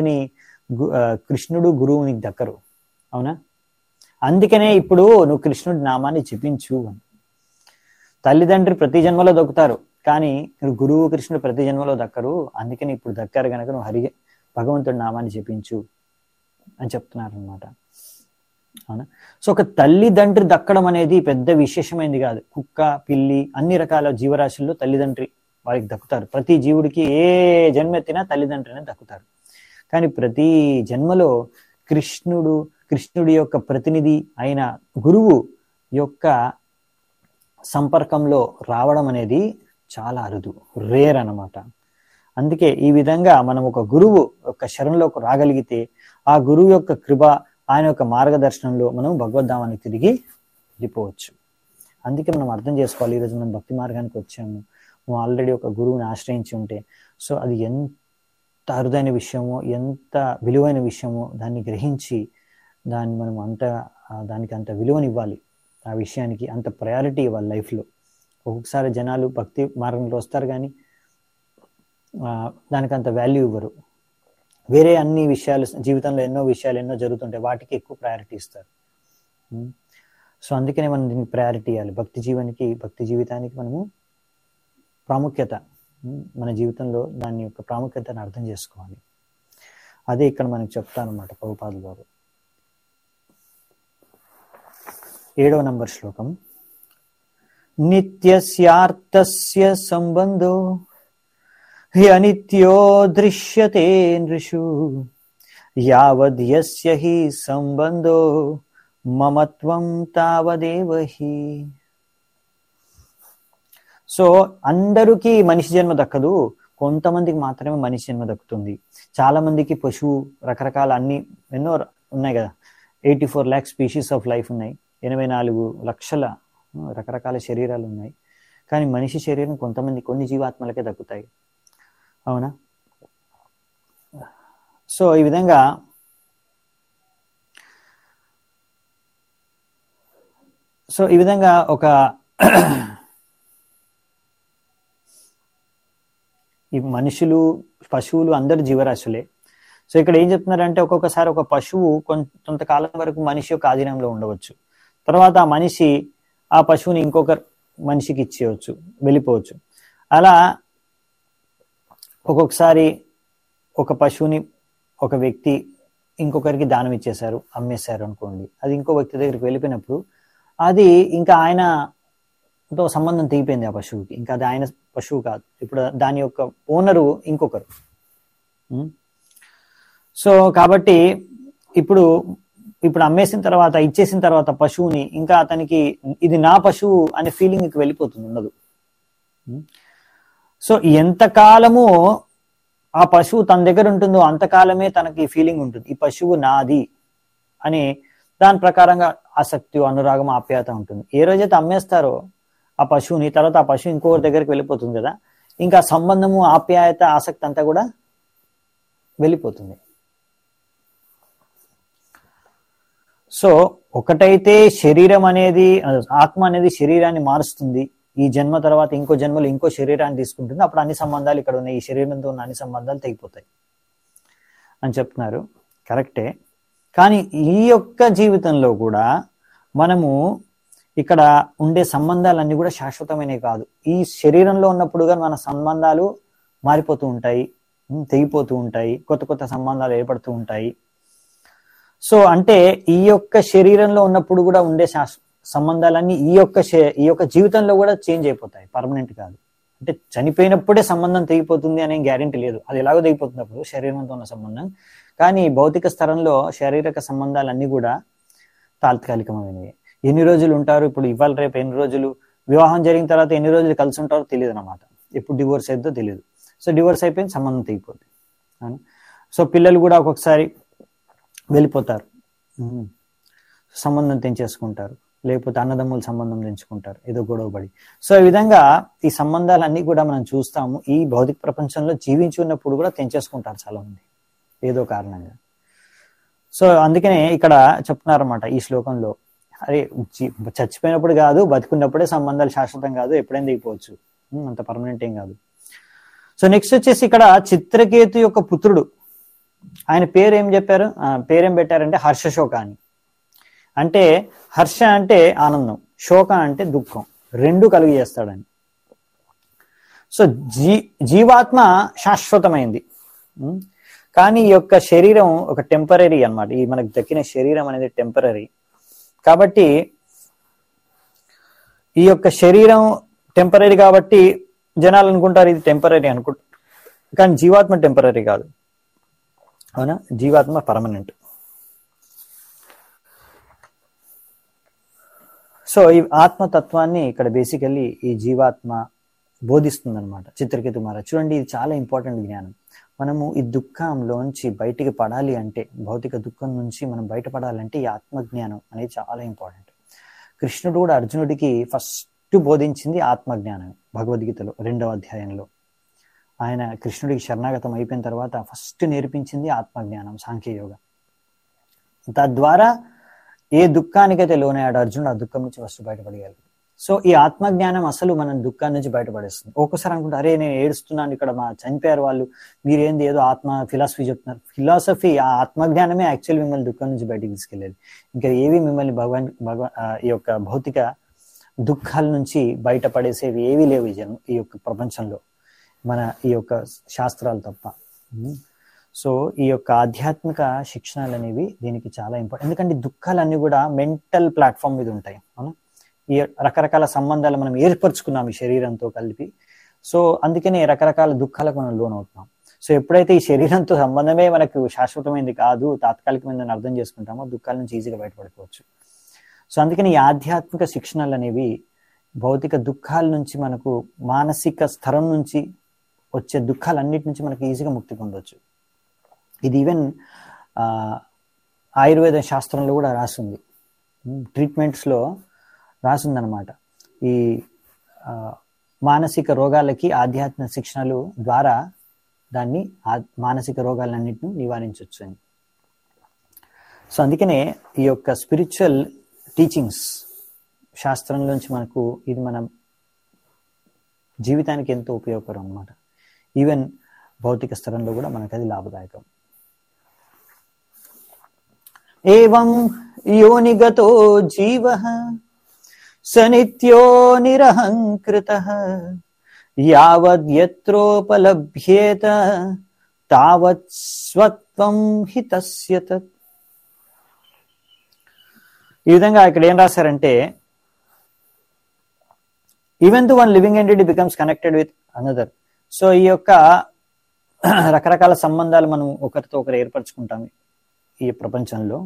S1: కృష్ణుడు గురువు నీకు దక్కరు. అవునా? అందుకనే ఇప్పుడు నువ్వు కృష్ణుడి నామాన్ని జపించు అని. తల్లిదండ్రి ప్రతి జన్మలో దొక్కుతారు, కానీ గురువు కృష్ణుడు ప్రతి జన్మలో దక్కరు. అందుకని ఇప్పుడు దక్కారు కనుక నువ్వు భగవంతుడి నామాన్ని జపించు అని చెప్తున్నారు అనమాట. అవునా? సో ఒక తల్లిదండ్రి దక్కడం అనేది పెద్ద విశేషమైనది కాదు. కుక్క, పిల్లి, అన్ని రకాల జీవరాశుల్లో తల్లిదండ్రి వారికి దక్కుతారు. ప్రతి జీవుడికి ఏ జన్మ ఎత్తినా తల్లిదండ్రిని దక్కుతారు. కానీ ప్రతి జన్మలో కృష్ణుడి యొక్క ప్రతినిధి అయిన గురువు యొక్క సంపర్కంలో రావడం అనేది చాలా అరుదు, రేర్ అన్నమాట. అందుకే ఈ విధంగా మనం ఒక గురువు యొక్క శరణంలోకి రాగలిగితే ఆ గురువు యొక్క కృప, ఆయన యొక్క మార్గదర్శనంలో మనం భగవద్ధామానికి తిరిగి వెళ్ళిపోవచ్చు. అందుకే మనం అర్థం చేసుకోవాలి, ఈరోజు మనం భక్తి మార్గానికి వచ్చాము, మనం ఆల్రెడీ ఒక గురువుని ఆశ్రయించి ఉంటే, సో అది ఎంత అరుదైన విషయమో, ఎంత విలువైన విషయమో దాన్ని గ్రహించి మనం దానికి అంత విలువనివ్వాలి, ఆ విషయానికి అంత ప్రయారిటీ ఇవ్వాలి లైఫ్లో. ఒక్కొక్కసారి జనాలు భక్తి మార్గంలో వస్తారు కానీ దానికి అంత వాల్యూ ఇవ్వరు. వేరే అన్ని విషయాలు, జీవితంలో ఎన్నో విషయాలు ఎన్నో జరుగుతుంటాయి, వాటికి ఎక్కువ ప్రయారిటీ ఇస్తారు. సో అందుకనే మనం దీనికి ప్రయారిటీ ఇవ్వాలి. భక్తి జీవితానికి మనము ప్రాముఖ్యత, మన జీవితంలో దాని యొక్క ప్రాముఖ్యతను అర్థం చేసుకోవాలి. అదే ఇక్కడ మనకు చెప్తానమాట ప్రభుపాదుల గారు. 7వ నంబర్ శ్లోకం. నిత్యస్యార్థస్య సంబంధో అనిత్యో దృశ్యతే నృషు యావద్యస్య హి సంబంధో మమత్వం తావదేవ హి. సో అందరికీ మనిషి జన్మ దక్కదు, కొంతమందికి మాత్రమే మనిషి జన్మ దక్కుతుంది. చాలా మందికి పశువు, రకరకాల ఎన్నో ఉన్నాయి కదా, 84 lakh స్పీషీస్ ఆఫ్ లైఫ్ ఉన్నాయి, 84 లక్షల రకరకాల శరీరాలు ఉన్నాయి. కానీ మనిషి శరీరం కొన్ని జీవాత్మలకే దక్కుతాయి. అవునా? సో ఈ విధంగా ఒక ఈ మనుషులు, పశువులు అందరు జీవరాశులే. సో ఇక్కడ ఏం చెప్తున్నారంటే, ఒక్కొక్కసారి ఒక పశువు కొంతకాలం వరకు మనిషి యొక్క ఆధీనంలో ఉండవచ్చు, తర్వాత ఆ మనిషి ఆ పశువుని ఇంకొక మనిషికి ఇచ్చేయవచ్చు, వెళ్ళిపోవచ్చు. అలా ఒక్కొక్కసారి ఒక పశువుని ఒక వ్యక్తి ఇంకొకరికి దానం ఇచ్చేశారు, అమ్మేశారు అనుకోండి, అది ఇంకో వ్యక్తి దగ్గరికి వెళ్ళిపోయినప్పుడు అది ఇంకా ఆయనతో సంబంధం తెగిపోయింది ఆ పశువుకి, ఇంకా అది ఆయన పశువు కాదు, ఇప్పుడు దాని యొక్క ఓనరు ఇంకొకరు. సో కాబట్టి ఇప్పుడు అమ్మేసిన తర్వాత, ఇచ్చేసిన తర్వాత పశువుని, ఇంకా అతనికి ఇది నా పశువు అనే ఫీలింగ్కి వెళ్ళిపోతుంది, ఉండదు. సో ఎంతకాలము ఆ పశువు తన దగ్గర ఉంటుందో అంతకాలమే తనకి ఫీలింగ్ ఉంటుంది, ఈ పశువు నాది అని. దాని ప్రకారంగా ఆసక్తి, అనురాగం, ఆప్యాయత ఉంటుంది. ఏ రోజైతే అమ్మేస్తారో ఆ పశువుని, తర్వాత ఆ పశువు ఇంకొకరి దగ్గరికి వెళ్ళిపోతుంది కదా, ఇంకా సంబంధము, ఆప్యాయత, ఆసక్తి అంతా కూడా వెళ్ళిపోతుంది. సో ఒకటైతే శరీరం అనేది, ఆత్మ అనేది శరీరాన్ని మారుస్తుంది. ఈ జన్మ తర్వాత ఇంకో జన్మలో ఇంకో శరీరాన్ని తీసుకుంటుంది. అప్పుడు అన్ని సంబంధాలు ఇక్కడ ఉన్నాయి, ఈ శరీరంతో ఉన్న అన్ని సంబంధాలు తెగిపోతాయి అని చెప్తున్నారు. కరెక్టే. కానీ ఈ యొక్క జీవితంలో కూడా మనము ఇక్కడ ఉండే సంబంధాలన్నీ కూడా శాశ్వతమైనవి కాదు. ఈ శరీరంలో ఉన్నప్పుడుగా మన సంబంధాలు మారిపోతూ ఉంటాయి, తెగిపోతూ ఉంటాయి, కొత్త కొత్త సంబంధాలు ఏర్పడుతూ ఉంటాయి. సో అంటే ఈ యొక్క శరీరంలో ఉన్నప్పుడు కూడా ఉండే సంబంధాలన్నీ ఈ యొక్క జీవితంలో కూడా చేంజ్ అయిపోతాయి, పర్మనెంట్ కాదు. అంటే చనిపోయినప్పుడే సంబంధం తెగిపోతుంది అనే గ్యారెంటీ లేదు. అది ఎలాగో తెగిపోతున్నప్పుడు శరీరంతో ఉన్న సంబంధం. కానీ భౌతిక స్థలంలో శారీరక సంబంధాలన్నీ కూడా తాత్కాలికమైనవి. ఎన్ని రోజులు ఉంటారు, ఇప్పుడు ఇవాళ రేపు ఎన్ని రోజులు, వివాహం జరిగిన తర్వాత ఎన్ని రోజులు కలిసి ఉంటారో తెలియదు అన్నమాట. ఎప్పుడు డివోర్స్ అయిద్దో తెలియదు. సో డివోర్స్ అయిపోయింది, సంబంధం తెగిపోతుంది. సో పిల్లలు కూడా ఒక్కొక్కసారి వెళ్ళిపోతారు, సంబంధం తెంచేసుకుంటారు, లేకపోతే అన్నదమ్ముల సంబంధం తెంచుకుంటారు ఏదో గొడవపడి. సో ఈ విధంగా ఈ సంబంధాలన్నీ కూడా మనం చూస్తాము. ఈ భౌతిక ప్రపంచంలో జీవించి ఉన్నప్పుడు కూడా తెంచేసుకుంటారు చాలా మంది ఏదో కారణంగా. సో అందుకనే ఇక్కడ చెప్తున్నారన్నమాట ఈ శ్లోకంలో, అరే చచ్చిపోయినప్పుడు కాదు, బతుకున్నప్పుడే సంబంధాలు శాశ్వతం కాదు, ఎప్పుడైనా దిగిపోవచ్చు, అంత పర్మనెంట్ ఏం కాదు. సో నెక్స్ట్ వచ్చేసి ఇక్కడ చిత్రకేతు యొక్క పుత్రుడు, ఆయన పేరు ఏం చెప్పారు, పేరేం పెట్టారంటే హర్షశోక అని. అంటే హర్ష అంటే ఆనందం, శోక అంటే దుఃఖం, రెండు కలిగి చేస్తాడని. సో జీవాత్మ శాశ్వతమైంది, కానీ ఈ యొక్క శరీరం ఒక టెంపరీ అన్నమాట. ఈ మనకు దక్కిన శరీరం అనేది టెంపరీ. కాబట్టి ఈ యొక్క శరీరం టెంపరీ కాబట్టి జనాలు అనుకుంటారు ఇది టెంపరీ అనుకుంటారు, కానీ జీవాత్మ టెంపరీ కాదు, అవునా, జీవాత్మ పర్మనెంట్. సో ఈ ఆత్మతత్వాన్ని ఇక్కడ బేసికల్లీ ఈ జీవాత్మ బోధిస్తుంది అనమాట చిత్రకేతు మహారాజ్. చూడండి, ఇది చాలా ఇంపార్టెంట్ జ్ఞానం. మనము ఈ దుఃఖంలోంచి బయటికి పడాలి అంటే, భౌతిక దుఃఖం నుంచి మనం బయటపడాలంటే ఈ ఆత్మజ్ఞానం అనేది చాలా ఇంపార్టెంట్. కృష్ణుడు కూడా అర్జునుడికి ఫస్ట్ బోధించింది ఆత్మజ్ఞానం. భగవద్గీతలో 2వ అధ్యాయంలో ఆయన కృష్ణుడికి శరణాగతం అయిపోయిన తర్వాత ఫస్ట్ నేర్పించింది ఆత్మజ్ఞానం, సాంఖ్యయోగ. తద్వారా ఏ దుఃఖానికైతే లోనయ్యాడు అర్జునుడు, ఆ దుఃఖం నుంచి ఫస్ట్ బయటపడగలరు. సో ఈ ఆత్మజ్ఞానం అసలు మనం దుఃఖాన్ని నుంచి బయటపడేస్తుంది. ఒక్కోసారి అనుకుంటే, అరే నేను ఏడుస్తున్నాను, ఇక్కడ చనిపోయారు వాళ్ళు, మీరేంది ఏదో ఆత్మ ఫిలాసఫీ చెప్తున్నారు. ఫిలాసఫీ, ఆ ఆత్మజ్ఞానమే యాక్చువల్ మిమ్మల్ని దుఃఖం నుంచి బయటకు తీసుకెళ్ళేది. ఇంకా ఏవి మిమ్మల్ని ఈ యొక్క భౌతిక దుఃఖాల నుంచి బయటపడేసేవి ఏవీ లేవు ఈ యొక్క ప్రపంచంలో, మన ఈ యొక్క శాస్త్రాలు తప్ప. సో ఈ యొక్క ఆధ్యాత్మిక శిక్షణలు అనేవి దీనికి చాలా ఇంపార్టెంట్. ఎందుకంటే దుఃఖాలన్నీ కూడా మెంటల్ ప్లాట్ఫామ్ మీద ఉంటాయి. అవునా, ఈ రకరకాల సంబంధాలు మనం ఏర్పరచుకున్నాం ఈ శరీరంతో కలిపి. సో అందుకనే రకరకాల దుఃఖాలకు మనం లోనవుతున్నాం. సో ఎప్పుడైతే ఈ శరీరంతో సంబంధమే మనకు శాశ్వతమైనది కాదు, తాత్కాలికమైనదని అర్థం చేసుకుంటామో దుఃఖాల నుంచి ఈజీగా బయటపడిపోవచ్చు. సో అందుకని ఈ ఆధ్యాత్మిక శిక్షణలు అనేవి భౌతిక దుఃఖాల నుంచి, మనకు మానసిక స్థరం నుంచి వచ్చే దుఃఖాలన్నిటి నుంచి మనకి ఈజీగా ముక్తి పొందవచ్చు. ఇది ఈవెన్ ఆయుర్వేద శాస్త్రంలో కూడా రాసింది, ట్రీట్మెంట్స్లో రాసిందనమాట. ఈ మానసిక రోగాలకి ఆధ్యాత్మిక శిక్షణలు ద్వారా దాన్ని మానసిక రోగాలన్నింటినీ నివారించవచ్చు అని. సో అందుకనే ఈ యొక్క స్పిరిచువల్ టీచింగ్స్ శాస్త్రంలోంచి మనకు ఇది మన జీవితానికి ఎంతో ఉపయోగకరం అన్నమాట. ఈవెన్ భౌతిక స్థలంలో కూడా మనకు అది లాభదాయకం. ఏవం యోనిగతో జీవః సనిత్యో నిరహంకృతః యావద్యత్రోపలభ్యేత తావత్ స్వత్వం హి తస్య తత్. ఈ విధంగా ఇక్కడ ఏం రాశారంటే, even to one living entity becomes connected with another. సో ఈ యొక్క రకరకాల సంబంధాలు మనం ఒకరితో ఒకరు ఏర్పరచుకుంటాం ఈ ప్రపంచంలో.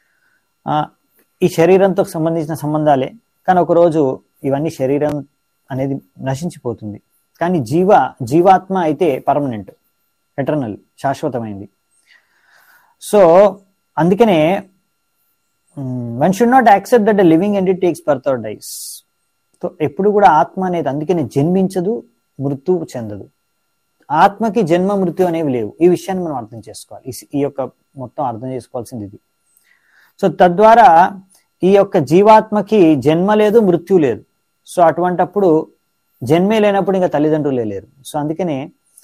S1: ఈ శరీరంతో సంబంధించిన సంబంధాలే, కానీ ఒకరోజు ఇవన్నీ శరీరం అనేది నశించిపోతుంది. కానీ జీవాత్మ అయితే పర్మనెంట్, ఎటర్నల్, శాశ్వతమైంది. సో అందుకనే one should not accept that the living entity takes birth or dies. So ఎప్పుడు కూడా ఆత్మ అనేది అందుకనే జన్మించదు, మృత్యువు చెందదు. ఆత్మకి జన్మ మృత్యు అనేవి లేవు. ఈ విషయాన్ని మనం అర్థం చేసుకోవాలి. ఈ యొక్క మొత్తం అర్థం చేసుకోవాల్సింది ఇది. సో తద్వారా ఈ యొక్క జీవాత్మకి జన్మ లేదు, మృత్యు లేదు. సో అటువంటప్పుడు జన్మే లేనప్పుడు ఇంకా తల్లిదండ్రులే లేరు. సో అందుకనే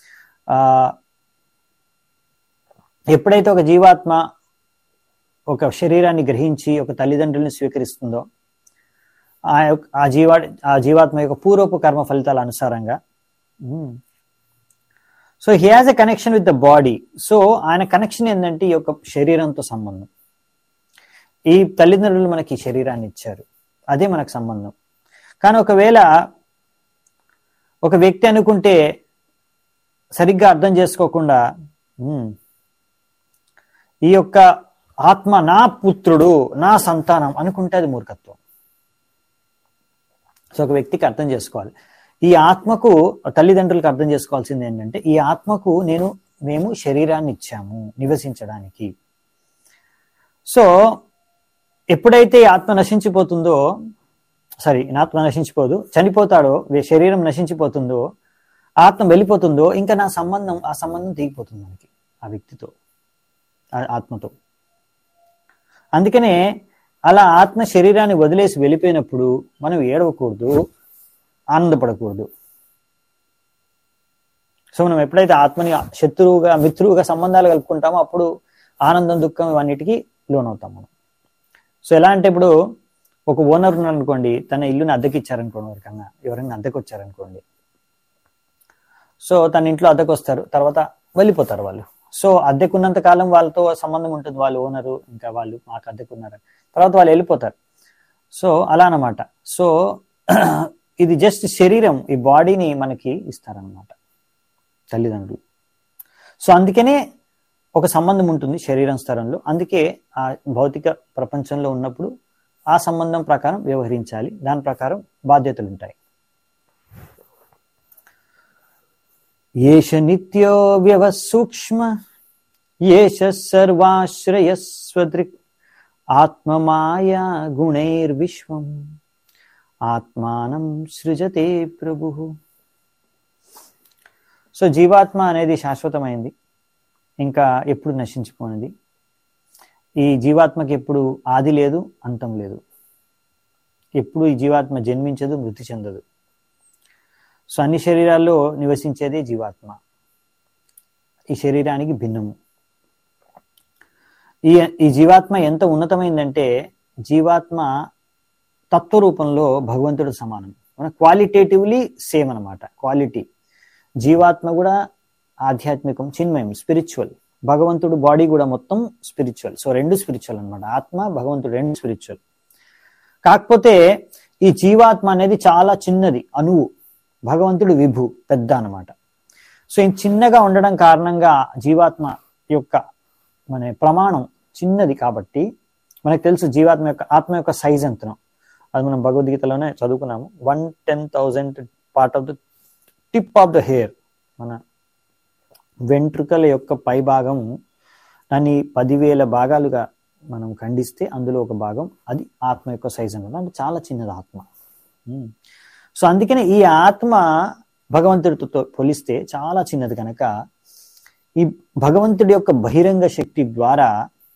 S1: ఎప్పుడైతే ఒక జీవాత్మ ఒక శరీరాన్ని గ్రహించి ఒక తల్లిదండ్రుల్ని స్వీకరిస్తుందో ఆ జీవాత్మ యొక్క పూర్వపు కర్మ ఫలితాల అనుసారంగా so he has a connection with the body. So ఆయన కనెక్షన్ ఏంటంటే ఈ యొక్క శరీరంతో సంబంధం. ఈ తల్లిదండ్రులు మనకి ఈ శరీరాన్ని ఇచ్చారు, అదే మనకు సంబంధం. కానీ ఒకవేళ ఒక వ్యక్తి అనుకుంటే సరిగ్గా అర్థం చేసుకోకుండా ఈ యొక్క ఆత్మ నా పుత్రుడు, నా సంతానం అనుకుంటే అది మూర్ఖత్వం. సో ఒక వ్యక్తికి అర్థం చేసుకోవాలి, ఈ ఆత్మకు, తల్లిదండ్రులకు అర్థం చేసుకోవాల్సింది ఏంటంటే ఈ ఆత్మకు మేము శరీరాన్ని ఇచ్చాము నివసించడానికి. సో ఎప్పుడైతే ఆత్మ నశించిపోతుందో, ఆత్మ నశించిపోదు, చనిపోతాడో, శరీరం నశించిపోతుందో, ఆత్మ వెళ్ళిపోతుందో, ఇంకా ఆ సంబంధం తెగిపోతుంది మనకి ఆ వ్యక్తితో, ఆత్మతో. అందుకనే అలా ఆత్మ శరీరాన్ని వదిలేసి వెళ్ళిపోయినప్పుడు మనం ఏడవకూడదు, ఆనందపడకూడదు. సో మనం ఎప్పుడైతే ఆత్మని శత్రువుగా, మిత్రువుగా సంబంధాలు కలుపుకుంటామో అప్పుడు ఆనందం, దుఃఖం ఇవన్నిటికీ లోనవుతాం మనం. సో ఎలా అంటే ఇప్పుడు ఒక ఓనర్ ఉన్నాడు అనుకోండి, తన ఇల్లుని అద్దెకి ఇచ్చారనుకోండి, ఎవరైనా అద్దెకి వచ్చారనుకోండి. సో తన ఇంట్లో అద్దెకు వస్తారు, తర్వాత వెళ్ళిపోతారు వాళ్ళు. సో అద్దెకున్నంత కాలం వాళ్ళతో సంబంధం ఉంటుంది, వాళ్ళు ఓనరు, ఇంకా వాళ్ళు మాకు అద్దెకున్నారు, తర్వాత వాళ్ళు వెళ్ళిపోతారు. సో అలా అన్నమాట. సో ఇది జస్ట్ శరీరం, ఈ బాడీని మనకి ఇస్తారనమాట తల్లిదండ్రులు. సో అందుకనే ఒక సంబంధం ఉంటుంది శరీరం స్థలంలో. అందుకే ఆ భౌతిక ప్రపంచంలో ఉన్నప్పుడు ఆ సంబంధం ప్రకారం వ్యవహరించాలి, దాని ప్రకారం బాధ్యతలు ఉంటాయి. ఏష నిత్యో వ్యవసూక్ష్మ ఏష సర్వాశ్రయస్వదృక్ ఆత్మమాయా గుణైర్విశ్వం ఆత్మానం సృజతే ప్రభు. సో జీవాత్మ అనేది శాశ్వతమైంది, ఇంకా ఎప్పుడు నశించిపోయినది. ఈ జీవాత్మకి ఎప్పుడు ఆది లేదు, అంతం లేదు. ఎప్పుడు ఈ జీవాత్మ జన్మించదు, మృతి చెందదు. సో అన్ని శరీరాల్లో నివసించేదే జీవాత్మ, ఈ శరీరానికి భిన్నము. ఈ జీవాత్మ ఎంత ఉన్నతమైందంటే జీవాత్మ తత్వరూపంలో భగవంతుడు సమానం. మన క్వాలిటేటివ్లీ సేమ్ అనమాట. క్వాలిటీ జీవాత్మ కూడా ఆధ్యాత్మికం, చిన్మయం, స్పిరిచువల్. భగవంతుడు బాడీ కూడా మొత్తం స్పిరిచువల్. సో రెండు స్పిరిచువల్ అనమాట, ఆత్మ భగవంతుడు రెండు స్పిరిచువల్. కాకపోతే ఈ జీవాత్మ అనేది చాలా చిన్నది, అణువు. భగవంతుడు విభు, పెద్ద అనమాట. సో ఈ చిన్నగా ఉండడం కారణంగా జీవాత్మ యొక్క మన ప్రమాణం చిన్నది కాబట్టి మనకు తెలుసు జీవాత్మ యొక్క, ఆత్మ యొక్క సైజ్ ఎంతనో. అది మనం భగవద్గీతలోనే చదువుకున్నాము. 1/10,000 part of the tip of the hair. మన వెంట్రుకల యొక్క పై భాగం, దాన్ని 10,000 భాగాలుగా మనం ఖండిస్తే అందులో ఒక భాగం అది ఆత్మ యొక్క సైజ్ అనమాట. అంటే చాలా చిన్నది ఆత్మ. సో అందుకనే ఈ ఆత్మ భగవంతుడితో పోలిస్తే చాలా చిన్నది కనుక ఈ భగవంతుడి యొక్క బహిరంగ శక్తి ద్వారా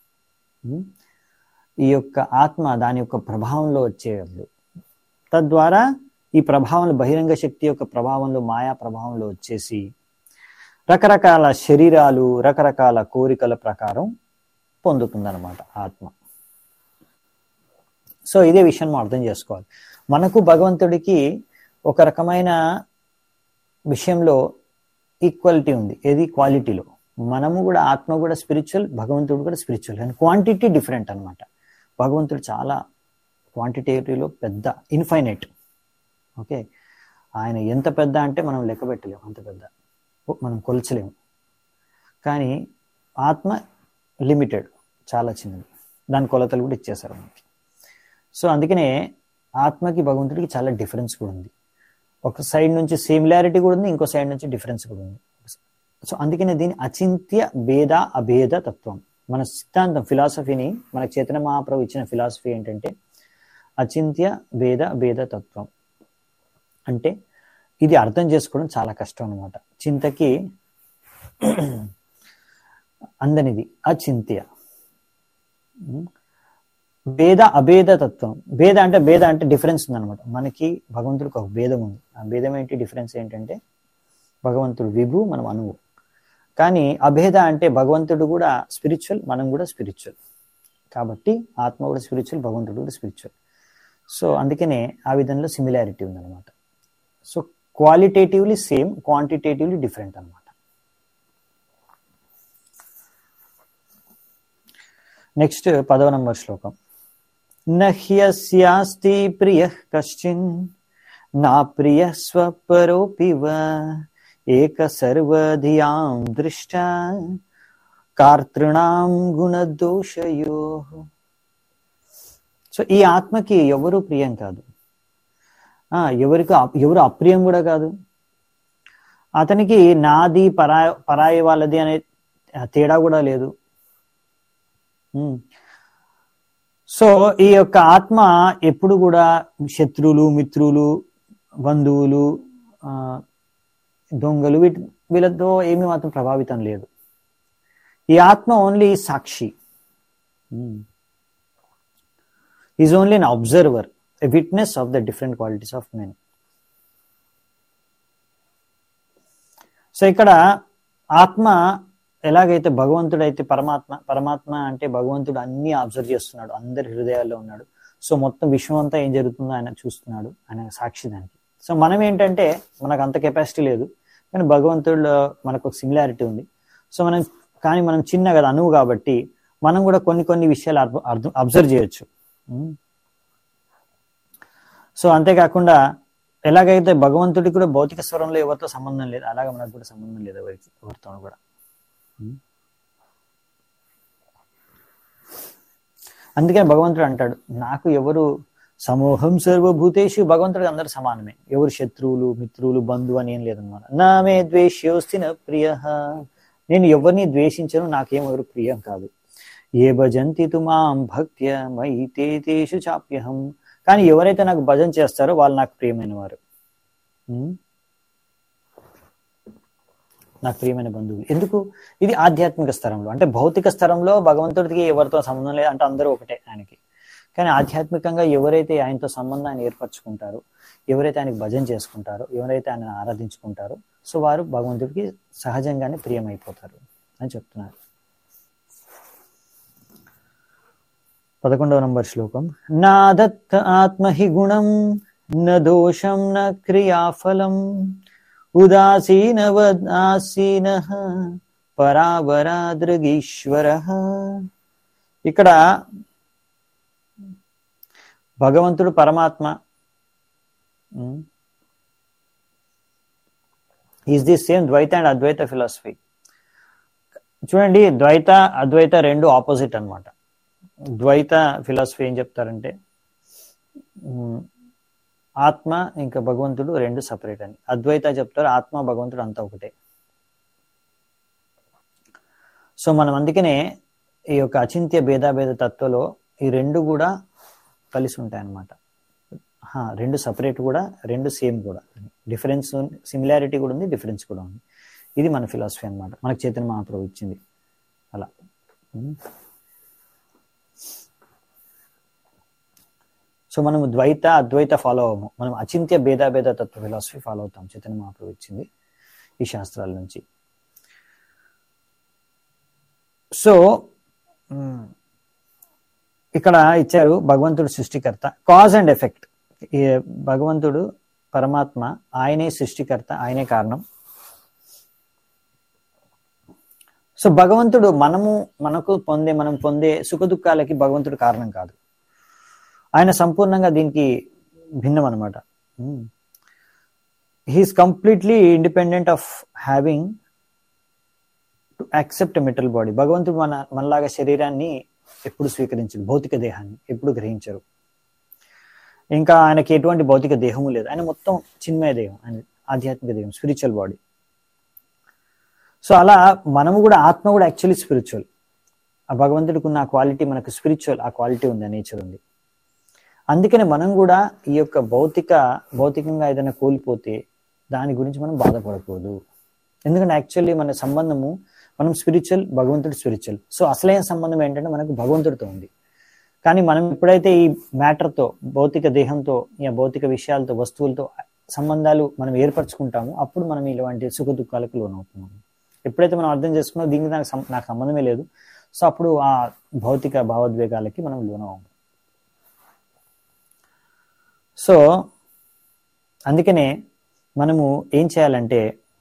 S1: ఈ యొక్క ఆత్మ దాని యొక్క ప్రభావంలో వచ్చేయదు. తద్వారా ఈ ప్రభావంలో, బహిరంగ శక్తి యొక్క ప్రభావంలో, మాయా ప్రభావంలో వచ్చేసి రకరకాల శరీరాలు, రకరకాల కోరికల ప్రకారం పొందుతుందన్నమాట ఆత్మ. సో ఇదే విషయం మనం అర్థం చేసుకోవాలి. మనకు భగవంతుడికి ఒక రకమైన విషయంలో ఈక్వాలిటీ ఉంది, ఏది క్వాలిటీలో. మనము కూడా, ఆత్మ కూడా స్పిరిచువల్, భగవంతుడు కూడా స్పిరిచువల్, అండ్ క్వాంటిటీ డిఫరెంట్ అనమాట. భగవంతుడు చాలా క్వాంటిటేటివ్లో పెద్ద, ఇన్ఫైనైట్. ఆయన ఎంత పెద్ద అంటే మనం లెక్క పెట్టలేము, అంత పెద్ద, మనం కొలచలేము. కానీ ఆత్మ లిమిటెడ్, చాలా చిన్నది. దాని కొలతలు కూడా ఇచ్చేశారు మనకి. సో అందుకనే ఆత్మకి భగవంతుడికి చాలా డిఫరెన్స్ కూడా ఉంది. ఒక సైడ్ నుంచి సిమిలారిటీ కూడా ఉంది, ఇంకో సైడ్ నుంచి డిఫరెన్స్ కూడా ఉంది. సో అందుకనే దీని అచింత్య భేద అభేద తత్వం. మన సిద్ధాంతం ఫిలాసఫీని మనకు చైతన్య మహాప్రభు ఇచ్చిన ఫిలాసఫీ ఏంటంటే అచింత్య భేద అభేద తత్వం. అంటే ఇది అర్థం చేసుకోవడం చాలా కష్టం అనమాట. చింతకి అందనిది అచింత్య. భేద అభేద తత్వం. భేద అంటే డిఫరెన్స్ ఉందన్నమాట. మనకి భగవంతుడికి ఒక భేదం ఉంది. ఆ భేదం ఏంటి, డిఫరెన్స్ ఏంటంటే భగవంతుడు విభు, మనం అణువు. కానీ అభేద అంటే భగవంతుడు కూడా స్పిరిచువల్, మనం కూడా స్పిరిచువల్. కాబట్టి ఆత్మ కూడా స్పిరిచువల్, భగవంతుడు కూడా స్పిరిచువల్. సో అందుకనే ఆ విధంగా సిమిలారిటీ ఉందన్నమాట. So qualitatively same, quantitatively different అనమాట. నెక్స్ట్ 10వ నంబర్ శ్లోకం. నహ్యస్యాస్తి ప్రియః కశ్చిన్ నా ప్రియః స్వపరోపి వా ఏక సర్వధియాం దృష్టా కార్తృణాం గుణదోషయోః. సో ఈ ఆత్మకి ఎవరు ప్రియం కాదు, ఎవరు అప్రియం కూడా కాదు. అతనికి నాది పరాయి వాళ్ళది అనే తేడా కూడా లేదు. సో ఈ యొక్క ఆత్మ ఎప్పుడు కూడా శత్రువులు, మిత్రులు, బంధువులు, దొంగలు వీళ్ళతో ఏమీ మాత్రం ప్రభావితం లేదు. ఈ ఆత్మ ఓన్లీ సాక్షి, is only an observer, a witness of the different qualities of men. So ఇక్కడ ఆత్మ ఎలాగైతే భగవంతుడు అయితే పరమాత్మ అంటే భగవంతుడు అన్ని అబ్జర్వ్ చేస్తున్నాడు, అందరి హృదయాల్లో ఉన్నాడు. సో మొత్తం విశ్వం అంతా ఏం జరుగుతుందో ఆయన చూస్తున్నాడు, ఆయన సాక్షి దానికి. సో మనం ఏంటంటే మనకు అంత కెపాసిటీ లేదు, కానీ భగవంతుడిలో మనకు ఒక సిమిలారిటీ ఉంది. సో మనం చిన్న కదా, అణువు కాబట్టి మనం కూడా కొన్ని విషయాలు అబ్జర్వ్ చేయొచ్చు. సో అంతేకాకుండా ఎలాగైతే భగవంతుడికి కూడా భౌతిక స్వరంలో ఎవరితో సంబంధం లేదు, అలాగే మనకు కూడా సంబంధం లేదు ఎవరితో కూడా. అందుకని భగవంతుడు అంటాడు, నాకు ఎవరు సమూహం సర్వభూతేషు, భగవంతుడికి అందరూ సమానమే, ఎవరు శత్రువులు, మిత్రులు, బంధువు అని ఏం లేదన్నమాట. నా మే ద్వేష్యోస్తి న ప్రియః, నేను ఎవరిని ద్వేషించను, నాకేం ఎవరు ప్రియం కాదు. ఏ భజంతి తు మాం భక్త్య మయి తే తేషు చాప్యహం, కానీ ఎవరైతే నాకు భజన చేస్తారో వాళ్ళు నాకు ప్రియమైన వారు, నాకు ప్రియమైన బంధువులు. ఎందుకు? ఇది ఆధ్యాత్మిక స్థలంలో. అంటే భౌతిక స్థలంలో భగవంతుడికి ఎవరితో సంబంధం లేదు, అంటే అందరూ ఒకటే ఆయనకి. కానీ ఆధ్యాత్మికంగా ఎవరైతే ఆయనతో సంబంధాన్ని ఏర్పరచుకుంటారో, ఎవరైతే ఆయనకి భజన చేసుకుంటారో, ఎవరైతే ఆయన ఆరాధించుకుంటారో, సో వారు భగవంతుడికి సహజంగానే ప్రియమైపోతారు అని చెప్తున్నారు. 11వ నంబర్ శ్లోకం. నా దత్త ఆత్మహి గుణం న దోషం న క్రియాఫలం ఉదాసీనవదాసీనః పరావరాదృగీశ్వరః. ఇక్కడ భగవంతుడు పరమాత్మ is the same Dvaita and Advaita philosophy. చూడండి, ద్వైత అద్వైత రెండు ఆపోజిట్ అన్నమాట. ద్వైత ఫిలాసఫీ ఏం చెప్తారంటే ఆత్మ ఇంకా భగవంతుడు రెండు సపరేట్ అని. అద్వైత చెప్తారు ఆత్మ భగవంతుడు అంతా ఒకటే. సో మనం అందుకనే ఈ యొక్క అచింత్య భేదాభేద తత్వలో ఈ రెండు కూడా కలిసి ఉంటాయి అన్నమాట. రెండు సపరేట్ కూడా, రెండు సేమ్ కూడా. డిఫరెన్స్, సిమిలారిటీ కూడా ఉంది, డిఫరెన్స్ కూడా ఉంది. ఇది మన ఫిలాసఫీ అన్నమాట, మనకు చైతన్య మహాప్రభు ఇచ్చింది అలా. సో మనము ద్వైత అద్వైత ఫాలో అవ్వము, మనం అచింత్య భేదాభేద తత్వ ఫిలాసఫీ ఫాలో అవుతాం, చైతన్య మహాప్రభు ఇచ్చింది ఈ శాస్త్రాల నుంచి. సో ఇక్కడ ఇచ్చారు భగవంతుడు సృష్టికర్త, కాజ్ అండ్ ఎఫెక్ట్. భగవంతుడు పరమాత్మ, ఆయనే సృష్టికర్త, ఆయనే కారణం. సో భగవంతుడు మనం పొందే సుఖ దుఃఖాలకి భగవంతుడు కారణం కాదు, ఆయన సంపూర్ణంగా దీనికి భిన్నం అనమాట. He is completely independent of having to accept metal body. భగవంతుడు మనలాగా శరీరాన్ని ఎప్పుడు స్వీకరించరు, భౌతిక దేహాన్ని ఎప్పుడు గ్రహించరు. ఇంకా ఆయనకి ఎటువంటి భౌతిక దేహము లేదు, ఆయన మొత్తం చిన్మయ దేహం, ఆయన ఆధ్యాత్మిక దేహం, స్పిరిచువల్ బాడీ. సో అలా మనము కూడా, ఆత్మ కూడా యాక్చువల్లీ స్పిరిచువల్. ఆ భగవంతుడికి ఉన్న ఆ క్వాలిటీ మనకు స్పిరిచువల్ ఆ క్వాలిటీ ఉంది, ఆ నేచర్ ఉంది. అందుకని మనం కూడా ఈ యొక్క భౌతికంగా ఏదైనా కోల్పోతే దాని గురించి మనం బాధపడకూడదు. ఎందుకంటే యాక్చువల్లీ మన సంబంధము, మనం స్పిరిచువల్, భగవంతుడు స్పిరిచువల్. సో అసలైన సంబంధం ఏంటంటే మనకు భగవంతుడితో ఉంది. కానీ మనం ఎప్పుడైతే ఈ మ్యాటర్తో, భౌతిక దేహంతో, ఈ భౌతిక విషయాలతో, వస్తువులతో సంబంధాలు మనం ఏర్పరచుకుంటామో అప్పుడు మనం ఇలాంటి సుఖ దుఃఖాలకు లోనవుతున్నాము. ఎప్పుడైతే మనం అర్థం చేసుకున్నామో దీనికి నాకు సంబంధమే లేదు, సో అప్పుడు ఆ భౌతిక భావోద్వేగాలకి మనం లోనవ్వము. సో అందుకనే మనము ఏం చేయాలంటే,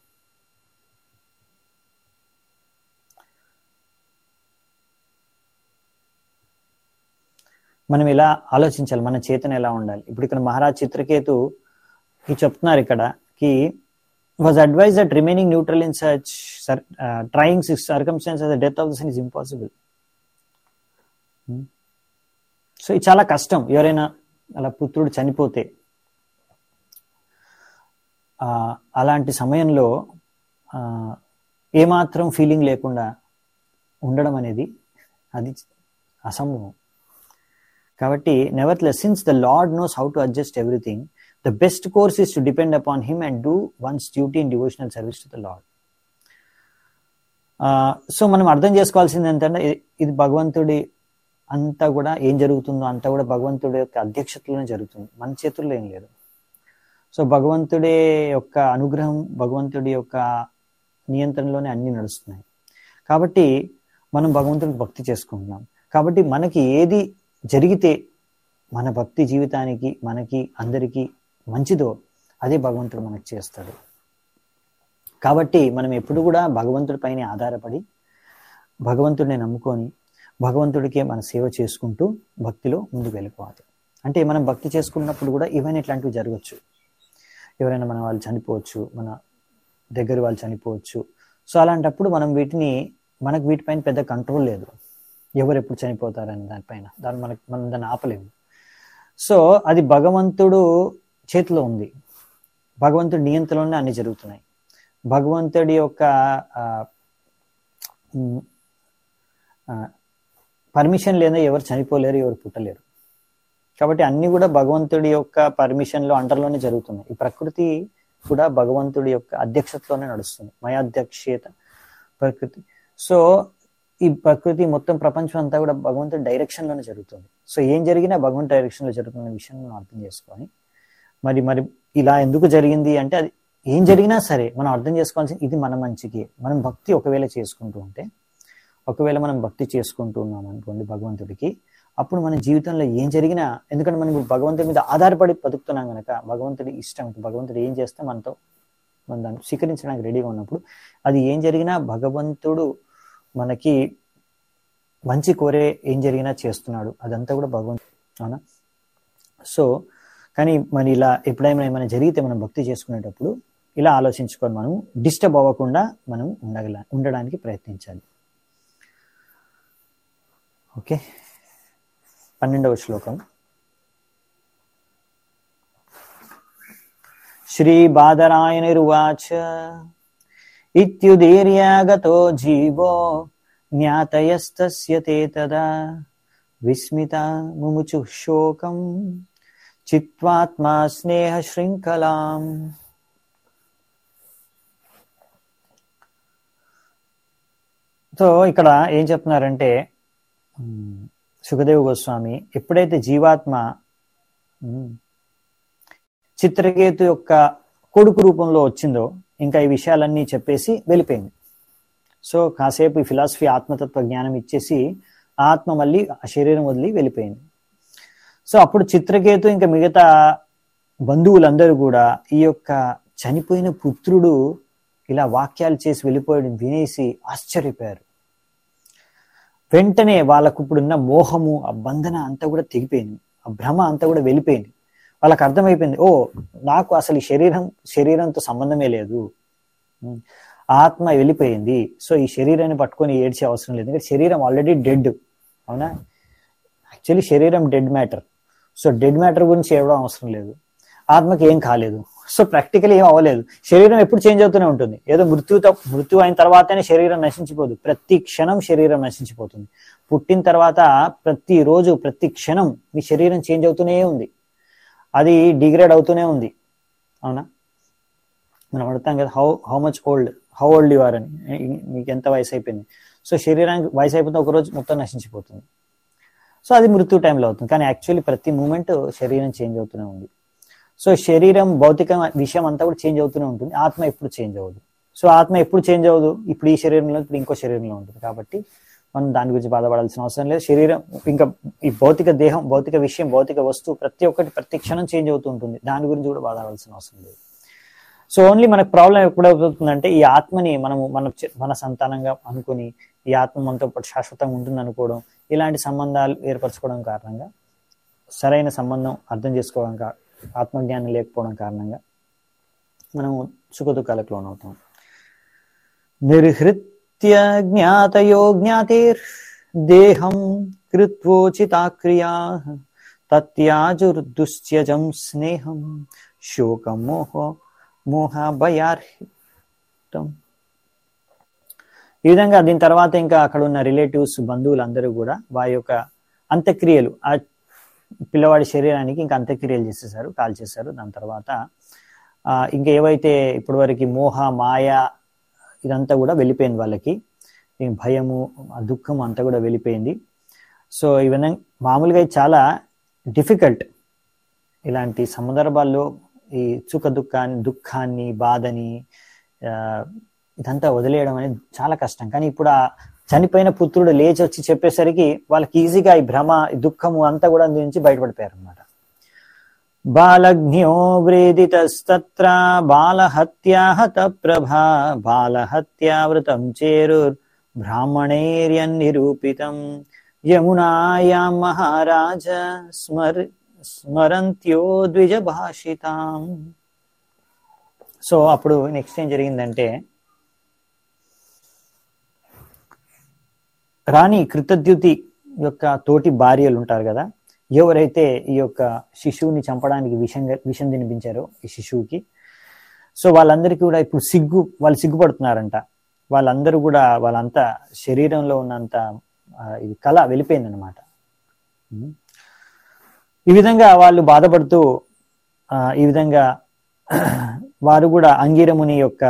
S1: మనం ఇలా ఆలోచించాలి, మన చేతన ఎలా ఉండాలి. ఇప్పుడు ఇక్కడ మహారాజ్ చిత్రకేతుకి చెప్తున్నారు ఇక్కడ కి was advised that remaining neutral in such trying circumstances, the death of the son is impossible. So ఇది చాలా కష్టం. ఎవరైనా అలా పుత్రుడు చనిపోతే అలాంటి సమయంలో ఏమాత్రం ఫీలింగ్ లేకుండా ఉండడం అనేది అది అసంభవం. కాబట్టి nevertheless, since the Lord knows how to adjust everything, the best course is to depend upon him and do one's duty in devotional service to the Lord. So మనం అర్థం చేసుకోవాల్సింది ఏంటంటే, ఇది భగవంతుడి అంతా కూడా ఏం జరుగుతుందో అంతా కూడా భగవంతుడి యొక్క అధ్యక్షతలోనే జరుగుతుంది, మన చేతుల్లో ఏం లేదు. సో భగవంతుడి యొక్క అనుగ్రహం, భగవంతుడి యొక్క నియంత్రణలోనే అన్ని నడుస్తున్నాయి. కాబట్టి మనం భగవంతుడికి భక్తి చేసుకుంటున్నాం. కాబట్టి మనకి ఏది జరిగితే మన భక్తి జీవితానికి, మనకి, అందరికీ మంచిదో అదే భగవంతుడు మనకు చేస్తాడు. కాబట్టి మనం ఎప్పుడు కూడా భగవంతుడి పైన ఆధారపడి, భగవంతుడిని నమ్ముకొని, భగవంతుడికే మన సేవ చేసుకుంటూ భక్తిలో ముందుకు వెళ్ళిపోవాలి. అంటే మనం భక్తి చేసుకున్నప్పుడు కూడా ఇవన్నీ ఇట్లాంటివి జరగచ్చు. ఎవరైనా మన వాళ్ళు చనిపోవచ్చు, మన దగ్గర వాళ్ళు చనిపోవచ్చు. సో అలాంటప్పుడు మనకు వీటిపైన పెద్ద కంట్రోల్ లేదు, ఎవరు ఎప్పుడు చనిపోతారని దానిపైన మనం దాన్ని ఆపలేము. సో అది భగవంతుడు చేతిలో ఉంది, భగవంతుడి నియంత్రణలోనే అన్ని జరుగుతున్నాయి. భగవంతుడి యొక్క పర్మిషన్ లేదా ఎవరు చనిపోలేరు, ఎవరు పుట్టలేరు. కాబట్టి అన్ని కూడా భగవంతుడి యొక్క పర్మిషన్లో అండర్లోనే జరుగుతున్నాయి. ఈ ప్రకృతి కూడా భగవంతుడి యొక్క అధ్యక్షతలోనే నడుస్తుంది, మయాధ్యక్షేత ప్రకృతి. సో ఈ ప్రకృతి మొత్తం ప్రపంచం అంతా కూడా భగవంతుడి డైరెక్షన్లోనే జరుగుతుంది. సో ఏం జరిగినా భగవంతుడి డైరెక్షన్లో జరుగుతున్న విషయం మనం అర్థం చేసుకొని, మరి ఇలా ఎందుకు జరిగింది అంటే, అది ఏం జరిగినా సరే మనం అర్థం చేసుకోవాల్సింది ఇది మన మంచికి. మనం భక్తి ఒకవేళ చేసుకుంటూ ఉంటే, ఒకవేళ మనం భక్తి చేసుకుంటూ ఉన్నాం అనుకోండి భగవంతుడికి, అప్పుడు మన జీవితంలో ఏం జరిగినా, ఎందుకంటే మనం భగవంతుడి మీద ఆధారపడి బతుకుతున్నాం కనుక, భగవంతుడి ఇష్టం, భగవంతుడు ఏం చేస్తే మనం దాన్ని స్వీకరించడానికి రెడీగా ఉన్నప్పుడు అది ఏం జరిగినా భగవంతుడు మనకి మంచి కోరే ఏం జరిగినా చేస్తున్నాడు, అదంతా కూడా భగవంతుడు, అవునా? సో కానీ మరి ఇలా ఎప్పుడైనా ఏమైనా జరిగితే మనం భక్తి చేసుకునేటప్పుడు ఇలా ఆలోచించుకొని మనం డిస్టర్బ్ అవ్వకుండా మనం ఉండడానికి ప్రయత్నించాలి. ఓకే, 12వ శ్లోకం. శ్రీ బాదరాయణిరువాచ ఇత్యుదీర్యాగతో జీవో జ్ఞాతయస్తస్య తే తదా విస్మిత ముముచు శోకం చిత్వాత్మా స్నేహ శృంఖలాం. సో ఇక్కడ ఏం చెప్తున్నారంటే, సుఖదేవ్ గోస్వామి ఎప్పుడైతే జీవాత్మ చిత్రకేతు యొక్క కొడుకు రూపంలో వచ్చిందో ఇంకా ఈ విషయాలన్నీ చెప్పేసి వెళ్ళిపోయింది. సో కాసేపు ఈ ఫిలాసఫీ, ఆత్మతత్వ జ్ఞానం ఇచ్చేసి ఆత్మ మళ్ళీ ఆ శరీరం వదిలి వెళ్ళిపోయింది. సో అప్పుడు చిత్రకేతు ఇంకా మిగతా బంధువులందరూ కూడా ఈ యొక్క చనిపోయిన పుత్రుడు ఇలా వాక్యాలు చేసి వెళ్ళిపోయడం వినేసి ఆశ్చర్యపోయారు. వెంటనే వాళ్ళకు ఇప్పుడున్న మోహము, ఆ బంధన అంతా కూడా తెగిపోయింది, ఆ భ్రమ అంతా కూడా వెళ్ళిపోయింది. వాళ్ళకి అర్థమైపోయింది, ఓ నాకు అసలు ఈ శరీరంతో సంబంధమే లేదు. ఆత్మ వెళ్ళిపోయింది. సో ఈ శరీరాన్ని పట్టుకొని ఏడ్చే అవసరం లేదు, ఎందుకంటే శరీరం ఆల్రెడీ డెడ్. అవునా, యాక్చువల్లీ శరీరం dead matter. So dead matter గురించి ఏడవడం అవసరం లేదు. ఆత్మకి ఏం కాలేదు, సో ప్రాక్టికల్ ఏం అవ్వలేదు. శరీరం ఎప్పుడు చేంజ్ అవుతూనే ఉంటుంది. ఏదో మృత్యు అయిన తర్వాతనే శరీరం నశించిపోదు, ప్రతి క్షణం శరీరం నశించిపోతుంది. పుట్టిన తర్వాత ప్రతిరోజు ప్రతి క్షణం మీ శరీరం చేంజ్ అవుతూనే ఉంది, అది డిగ్రేడ్ అవుతూనే ఉంది. అవునా, మనం అడుగుతాం కదా హౌ ఓల్డ్ యు ఆర్ అని, మీకు ఎంత వయసు అయిపోయింది. సో శరీరానికి వయసు అయిపోతే ఒకరోజు మొత్తం నశించిపోతుంది. సో అది మృత్యు టైంలో అవుతుంది, కానీ యాక్చువల్లీ ప్రతి మూమెంట్ శరీరం చేంజ్ అవుతూనే ఉంది. సో శరీరం భౌతిక విషయం అంతా కూడా చేంజ్ అవుతూనే ఉంటుంది, ఆత్మ ఎప్పుడు చేంజ్ అవ్వదు. సో ఆత్మ ఎప్పుడు చేంజ్ అవ్వదు, ఇప్పుడు ఈ శరీరంలో ఇప్పుడు ఇంకో శరీరంలో ఉంటుంది. కాబట్టి మనం దాని గురించి బాధపడాల్సిన అవసరం లేదు. శరీరం ఇంకా ఈ భౌతిక దేహం, భౌతిక విషయం, భౌతిక వస్తువు ప్రతి ఒక్కటి ప్రతి క్షణం చేంజ్ అవుతూ ఉంటుంది, దాని గురించి కూడా బాధపడాల్సిన అవసరం లేదు. సో ఓన్లీ మనకు ప్రాబ్లం ఎప్పుడవుతుందంటే ఈ ఆత్మని మనము మన సంతానంగా అనుకుని ఈ ఆత్మ మనతో పాటు శాశ్వతంగా ఉంటుంది అనుకోవడం, ఇలాంటి సంబంధాలు ఏర్పరచుకోవడం కారణంగా, సరైన సంబంధం అర్థం చేసుకోవడం ఆత్మజ్ఞానం లేకపోవడం కారణంగా మనము సుఖదుఖాలకు లోనవుతాం. నిర్హృత్య జ్ఞాతయో జ్ఞాతేర్ దేహం కృత్వోచితా తత్యాజుర్దుశ్యజం స్నేహం శోకం మోహభయార్హితం. ఈ విధంగా దీని తర్వాత ఇంకా అక్కడ ఉన్న రిలేటివ్స్, బంధువులు అందరూ కూడా వారి యొక్క అంత్యక్రియలు, ఆ పిల్లవాడి శరీరానికి ఇంకా అంత్యక్రియలు చేసేసారు, కాల్ చేశారు. దాని తర్వాత ఇంకా ఏవైతే ఇప్పటి వరకు మోహ, మాయ ఇదంతా కూడా వెళ్ళిపోయింది వాళ్ళకి, భయము, దుఃఖం అంతా కూడా వెళ్ళిపోయింది. సో ఈ విధంగా మామూలుగా చాలా డిఫికల్ట్ ఇలాంటి సందర్భాల్లో ఈ దుఃఖాన్ని, బాధని ఇదంతా వదిలేయడం అనేది చాలా కష్టం. కానీ ఇప్పుడు ఆ చనిపోయిన పుత్రుడు లేచి వచ్చి చెప్పేసరికి వాళ్ళకి ఈజీగా ఈ భ్రమ, ఈ దుఃఖము అంతా కూడా అందు నుంచి బయటపడిపోయారు అనమాట. బాలజ్ఞో వ్రేదితస్తత్ర బాలహత్యాహత ప్రభా బాలహత్యావృతం చేరుర్ బ్రాహ్మణైర్యన్నిరూపితం యమునాయాం మహారాజ స్మరంత్యో ద్విజ భాషితాం. సో అప్పుడు నెక్స్ట్ ఏం జరిగిందంటే, రాణి కృతద్యుతి యొక్క తోటి భార్యలు ఉంటారు కదా, ఎవరైతే ఈ యొక్క శిశువుని చంపడానికి విషం తినిపించారో ఈ శిశువుకి, సో వాళ్ళందరికీ కూడా ఇప్పుడు వాళ్ళు సిగ్గుపడుతున్నారంట. వాళ్ళందరూ కూడా వాళ్ళంతా శరీరంలో ఉన్నంత ఇది కళ వెళ్ళిపోయిందనమాట. ఈ విధంగా వాళ్ళు బాధపడుతూ ఈ విధంగా వారు కూడా అంగిరముని యొక్క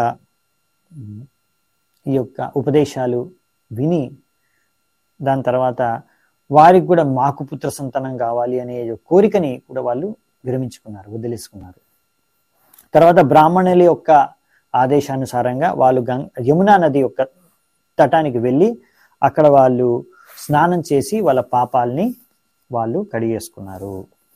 S1: ఈ యొక్క ఉపదేశాలు విని, దాని తర్వాత వారికి కూడా మాకు పుత్ర సంతానం కావాలి అనే కోరికని కూడా వాళ్ళు విరమించుకున్నారు, వదిలేసుకున్నారు. తర్వాత బ్రాహ్మణుల యొక్క ఆదేశానుసారంగా వాళ్ళు యమునా నది యొక్క తటానికి వెళ్ళి అక్కడ వాళ్ళు స్నానం చేసి వాళ్ళ పాపాలని వాళ్ళు కడిగేసుకున్నారు.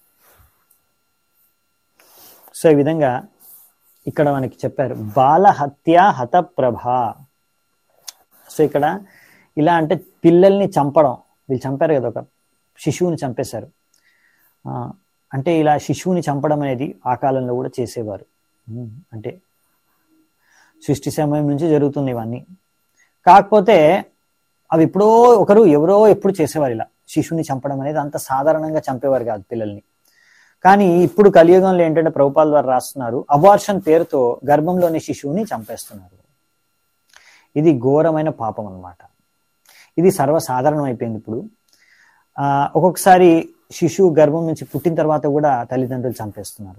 S1: సో ఈ విధంగా ఇక్కడ మనకి చెప్పారు బాలహత్య హత ప్రభా. సో ఇక్కడ ఇలా అంటే పిల్లల్ని చంపడం, వీళ్ళు చంపారు కదా, ఒక శిశువుని చంపేశారు. అంటే ఇలా శిశువుని చంపడం అనేది ఆ కాలంలో కూడా చేసేవారు. అంటే సృష్టి సమయం నుంచి జరుగుతుంది ఇవన్నీ. కాకపోతే అవి ఎవరో ఎప్పుడు చేసేవారు. ఇలా శిశువుని చంపడం అనేది అంత సాధారణంగా చంపేవారు కాదు పిల్లల్ని. కానీ ఇప్పుడు కలియుగంలో ఏంటంటే ప్రభుపాల్ ద్వారా రాస్తున్నారు, అబార్షన్ పేరుతో గర్భంలోని శిశువుని చంపేస్తున్నారు. ఇది ఘోరమైన పాపం అన్నమాట. ఇది సర్వసాధారణం అయిపోయింది ఇప్పుడు. ఒక్కొక్కసారి శిశువు గర్భం నుంచి పుట్టిన తర్వాత కూడా తల్లిదండ్రులు చంపేస్తున్నారు.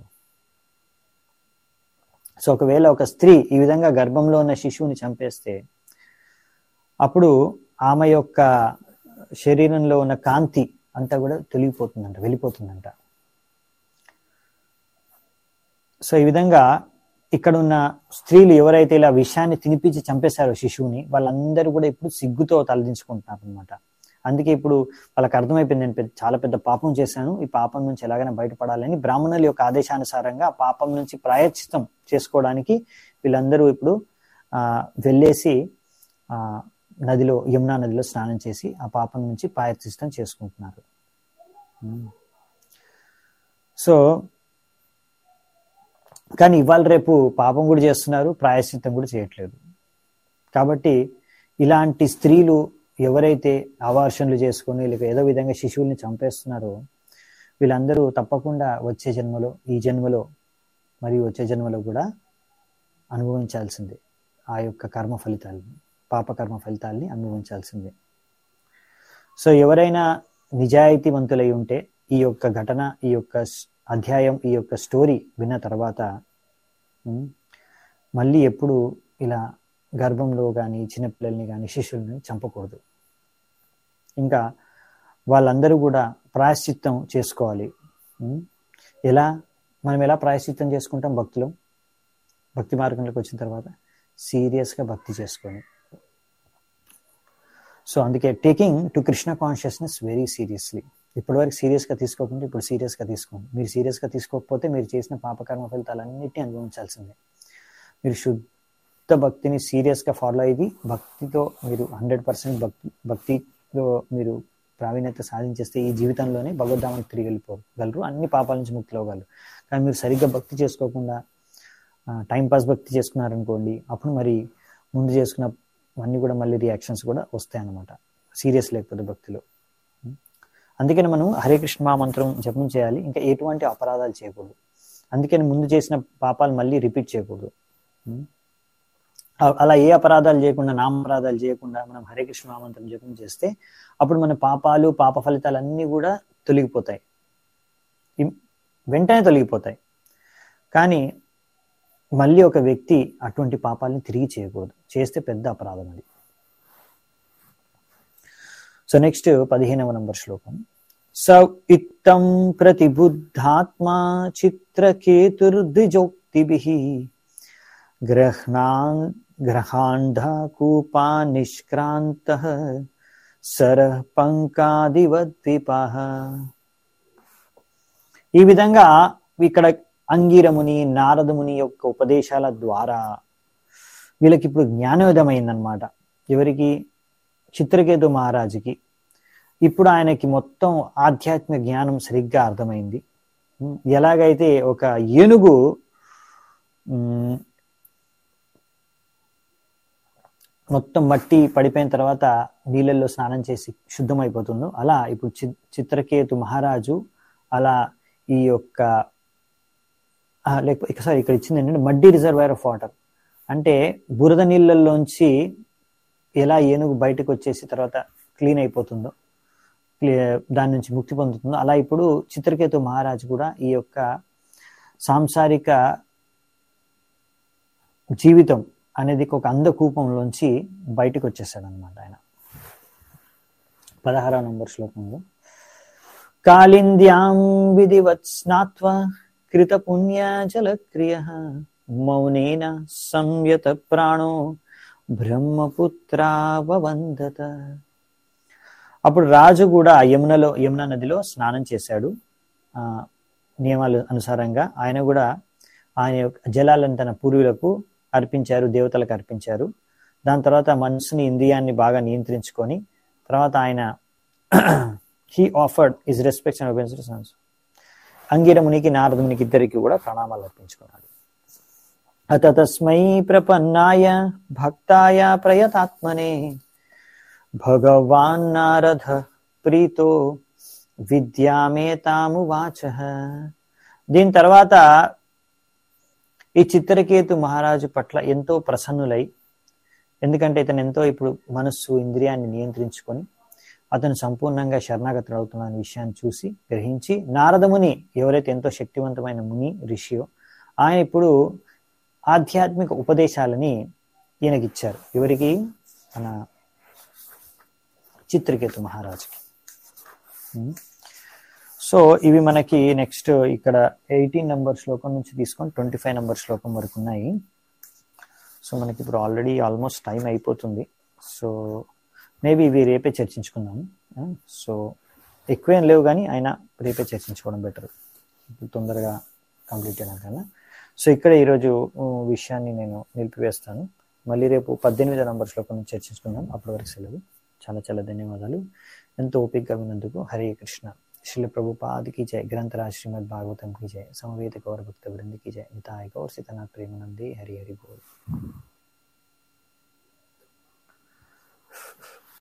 S1: సో ఒకవేళ ఒక స్త్రీ ఈ విధంగా గర్భంలో ఉన్న శిశువుని చంపేస్తే అప్పుడు ఆమె యొక్క శరీరంలో ఉన్న కాంతి అంతా కూడా తొలగిపోతుందంట, వెళ్ళిపోతుందంట. సో ఈ విధంగా ఇక్కడ ఉన్న స్త్రీలు ఎవరైతే ఇలా విషయాన్ని తినిపించి చంపేశారో శిశువుని, వాళ్ళందరూ కూడా ఇప్పుడు సిగ్గుతో తలదించుకుంటున్నారు అనమాట. అందుకే ఇప్పుడు వాళ్ళకి అర్థమైపోయింది, నేను చాలా పెద్ద పాపం చేశాను, ఈ పాపం నుంచి ఎలాగైనా బయటపడాలని బ్రాహ్మణుల యొక్క ఆదేశానుసారంగా ఆ పాపం నుంచి ప్రాయశ్చిత్తం చేసుకోవడానికి వీళ్ళందరూ ఇప్పుడు వెళ్ళేసి యమునా నదిలో స్నానం చేసి ఆ పాపం నుంచి ప్రాయశ్చిత్తం చేసుకుంటున్నారు. సో కానీ ఇవాళ రేపు పాపం కూడా చేస్తున్నారు, ప్రాయశ్చిత్తం కూడా చేయట్లేదు. కాబట్టి ఇలాంటి స్త్రీలు ఎవరైతే అవార్షణలు చేసుకొని లేక ఏదో విధంగా శిశువుల్ని చంపేస్తున్నారో వీళ్ళందరూ తప్పకుండా వచ్చే జన్మలో, ఈ జన్మలో మరియు వచ్చే జన్మలో కూడా అనుభవించాల్సిందే ఆ యొక్క కర్మ ఫలితాలని, పాపకర్మ ఫలితాలని అనుభవించాల్సిందే. సో ఎవరైనా నిజాయితీవంతులై ఉంటే ఈ యొక్క ఘటన, ఈ యొక్క అధ్యాయం, ఈ యొక్క స్టోరీ విన్న తర్వాత మళ్ళీ ఎప్పుడు ఇలా గర్భంలో కానీ చిన్నపిల్లల్ని కానీ శిశువుల్ని చంపకూడదు. ఇంకా వాళ్ళందరూ కూడా ప్రాయశ్చిత్తం చేసుకోవాలి. మనం ఎలా ప్రాయశ్చిత్తం చేసుకుంటాం? భక్తి మార్గంలోకి వచ్చిన తర్వాత సీరియస్గా భక్తి చేసుకొని. సో అందుకే taking to Krishna consciousness very seriously. ఇప్పటివరకు సీరియస్గా తీసుకోకుండా ఇప్పుడు సీరియస్గా తీసుకోండి. మీరు సీరియస్గా తీసుకోకపోతే మీరు చేసిన పాపకర్మ ఫలితాలన్నిటిని అనుభవించాల్సిందే. మీరు శుద్ధ భక్తిని సీరియస్గా ఫాలో అయ్యి భక్తితో మీరు 100% భక్తిలో మీరు ప్రావీణ్యత సాధించేస్తే ఈ జీవితంలోనే భగవద్ధామానికి తిరిగి వెళ్ళిపోగలరు, అన్ని పాపాల నుంచి ముక్తి అవ్వగలరు. కానీ మీరు సరిగ్గా భక్తి చేసుకోకుండా టైంపాస్ భక్తి చేసుకున్నారనుకోండి, అప్పుడు మరి ముందు చేసుకున్నవన్నీ కూడా మళ్ళీ రియాక్షన్స్ కూడా వస్తాయి అన్నమాట, సీరియస్ లేకపోతే భక్తిలో. అందుకని మనం హరే కృష్ణ మహామంత్రం జపం చేయాలి, ఇంకా ఎటువంటి అపరాధాలు చేయకూడదు. అందుకని ముందు చేసిన పాపాలు మళ్ళీ రిపీట్ చేయకూడదు. అలా ఏ అపరాధాలు చేయకుండా, నామపరాధాలు చేయకుండా మనం హరే కృష్ణ మహామంత్రం జపం చేస్తే అప్పుడు మన పాపాలు, పాప ఫలితాలు అన్నీ కూడా తొలగిపోతాయి, వెంటనే తొలగిపోతాయి. కానీ మళ్ళీ ఒక వ్యక్తి అటువంటి పాపాలని తిరిగి చేయకూడదు, చేస్తే పెద్ద అపరాధం అది. సో నెక్స్ట్ 15వ నంబర్ శ్లోకం. స ఇత్తం ప్రతిబుద్ధాత్మా చిత్రకేతుర్ద్విజోక్తిభిః గ్రహాంధకూపా నిష్క్రాంతః సరః పంకాదివద్విపః. ఈ విధంగా ఇక్కడ అంగిరముని, నారదముని యొక్క ఉపదేశాల ద్వారా వీళ్ళకి ఇప్పుడు జ్ఞానోదయమైందనమాట. ఎవరికి? చిత్రకేతు మహారాజుకి. ఇప్పుడు ఆయనకి మొత్తం ఆధ్యాత్మిక జ్ఞానం సరిగ్గా అర్థమైంది. ఎలాగైతే ఒక ఏనుగు మొత్తం మట్టి పడిపోయిన తర్వాత నీళ్ళల్లో స్నానం చేసి శుద్ధమైపోతుందో, అలా ఇప్పుడు చిత్రకేతు మహారాజు అలా ఈ యొక్క లేకపోతే ఇక్కడ ఇచ్చింది ఏంటంటే మడ్డీ రిజర్వాయర్ ఆఫ్ వాటర్, అంటే బురద నీళ్ళల్లోంచి ఎలా ఏనుగు బయటకు వచ్చేసి తర్వాత క్లీన్ అయిపోతుందో, దాని నుంచి ముక్తి పొందుతుందో, అలా ఇప్పుడు చిత్రకేతు మహారాజు కూడా ఈ యొక్క సాంసారిక జీవితం అనేది ఒక అంధకూపంలోంచి బయటకు వచ్చేసాడు అనమాట ఆయన. 16వ నంబర్ శ్లోకంలో కాళింద్యాం విధివత్ స్నాత్వా కృత పుణ్య జలక్రియ మౌనేన సంయత ప్రాణో బ్రహ్మపుత్రావవందత. అప్పుడు రాజు కూడా యమునా నదిలో స్నానం చేశాడు నియమాల అనుసారంగా. ఆయన కూడా ఆయన జలాలను తన పూర్వీకులకు అర్పించారు, దేవతలకు అర్పించారు. దాని తర్వాత మనసుని, ఇంద్రియాన్ని బాగా నియంత్రించుకొని తర్వాత ఆయన he offered his respects and obedience. అంగిరమునికి, నారదమునికి ఇద్దరికి కూడా ప్రణామాలు అర్పించుకున్నాడు. అత తస్మై ప్రపన్నాయ భక్తాయ ప్రయతాత్మనే భగవాన్ నారద ప్రీతో విద్యామేతామువాచ. దీని తర్వాత ఈ చిత్రకేతు మహారాజు పట్ల ఎంతో ప్రసన్నులై, ఎందుకంటే ఇతను ఎంతో ఇప్పుడు మనస్సు, ఇంద్రియాన్ని నియంత్రించుకొని అతను సంపూర్ణంగా శరణాగతుడు అవుతున్న విషయాన్ని చూసి గ్రహించి, నారదముని ఎవరైతే ఎంతో శక్తివంతమైన ముని ఋషియో ఆయన ఇప్పుడు ఆధ్యాత్మిక ఉపదేశాలని ఈయనకిచ్చారు. ఎవరికి? మన చిత్రకేతు మహారాజుకి. సో ఇవి మనకి నెక్స్ట్ ఇక్కడ 18 నంబర్ శ్లోకం నుంచి తీసుకొని 25 నంబర్ శ్లోకం వరకు ఉన్నాయి. సో మనకి ఇప్పుడు ఆల్రెడీ ఆల్మోస్ట్ టైం అయిపోతుంది. సో మేబీ ఇవి రేపే చర్చించుకుందాము. సో ఎక్కువేం లేవు కానీ అయినా రేపే చర్చించుకోవడం బెటర్, ఇప్పుడు తొందరగా కంప్లీట్ చేయడం కన్నా. సో ఇక్కడ ఈరోజు విషయాన్ని నేను నిలిపివేస్తాను. మళ్ళీ రేపు 18వ నంబర్ శ్లోకం నుంచి చర్చించుకుందాం. అప్పటి వరకు సెలవు. చాలా చాలా ధన్యవాదాలు ఎంతో ఓపికగా విన్నందుకు. హరే కృష్ణ. శ్రీల ప్రభుపాద్ की जय, ग्रंथराज श्रीमद् भागवतम की जय, समवेत गौर भक्त वृंद की जय, निताय गौर सीतानाथ प्रेमानंदे हरि हरि बोल.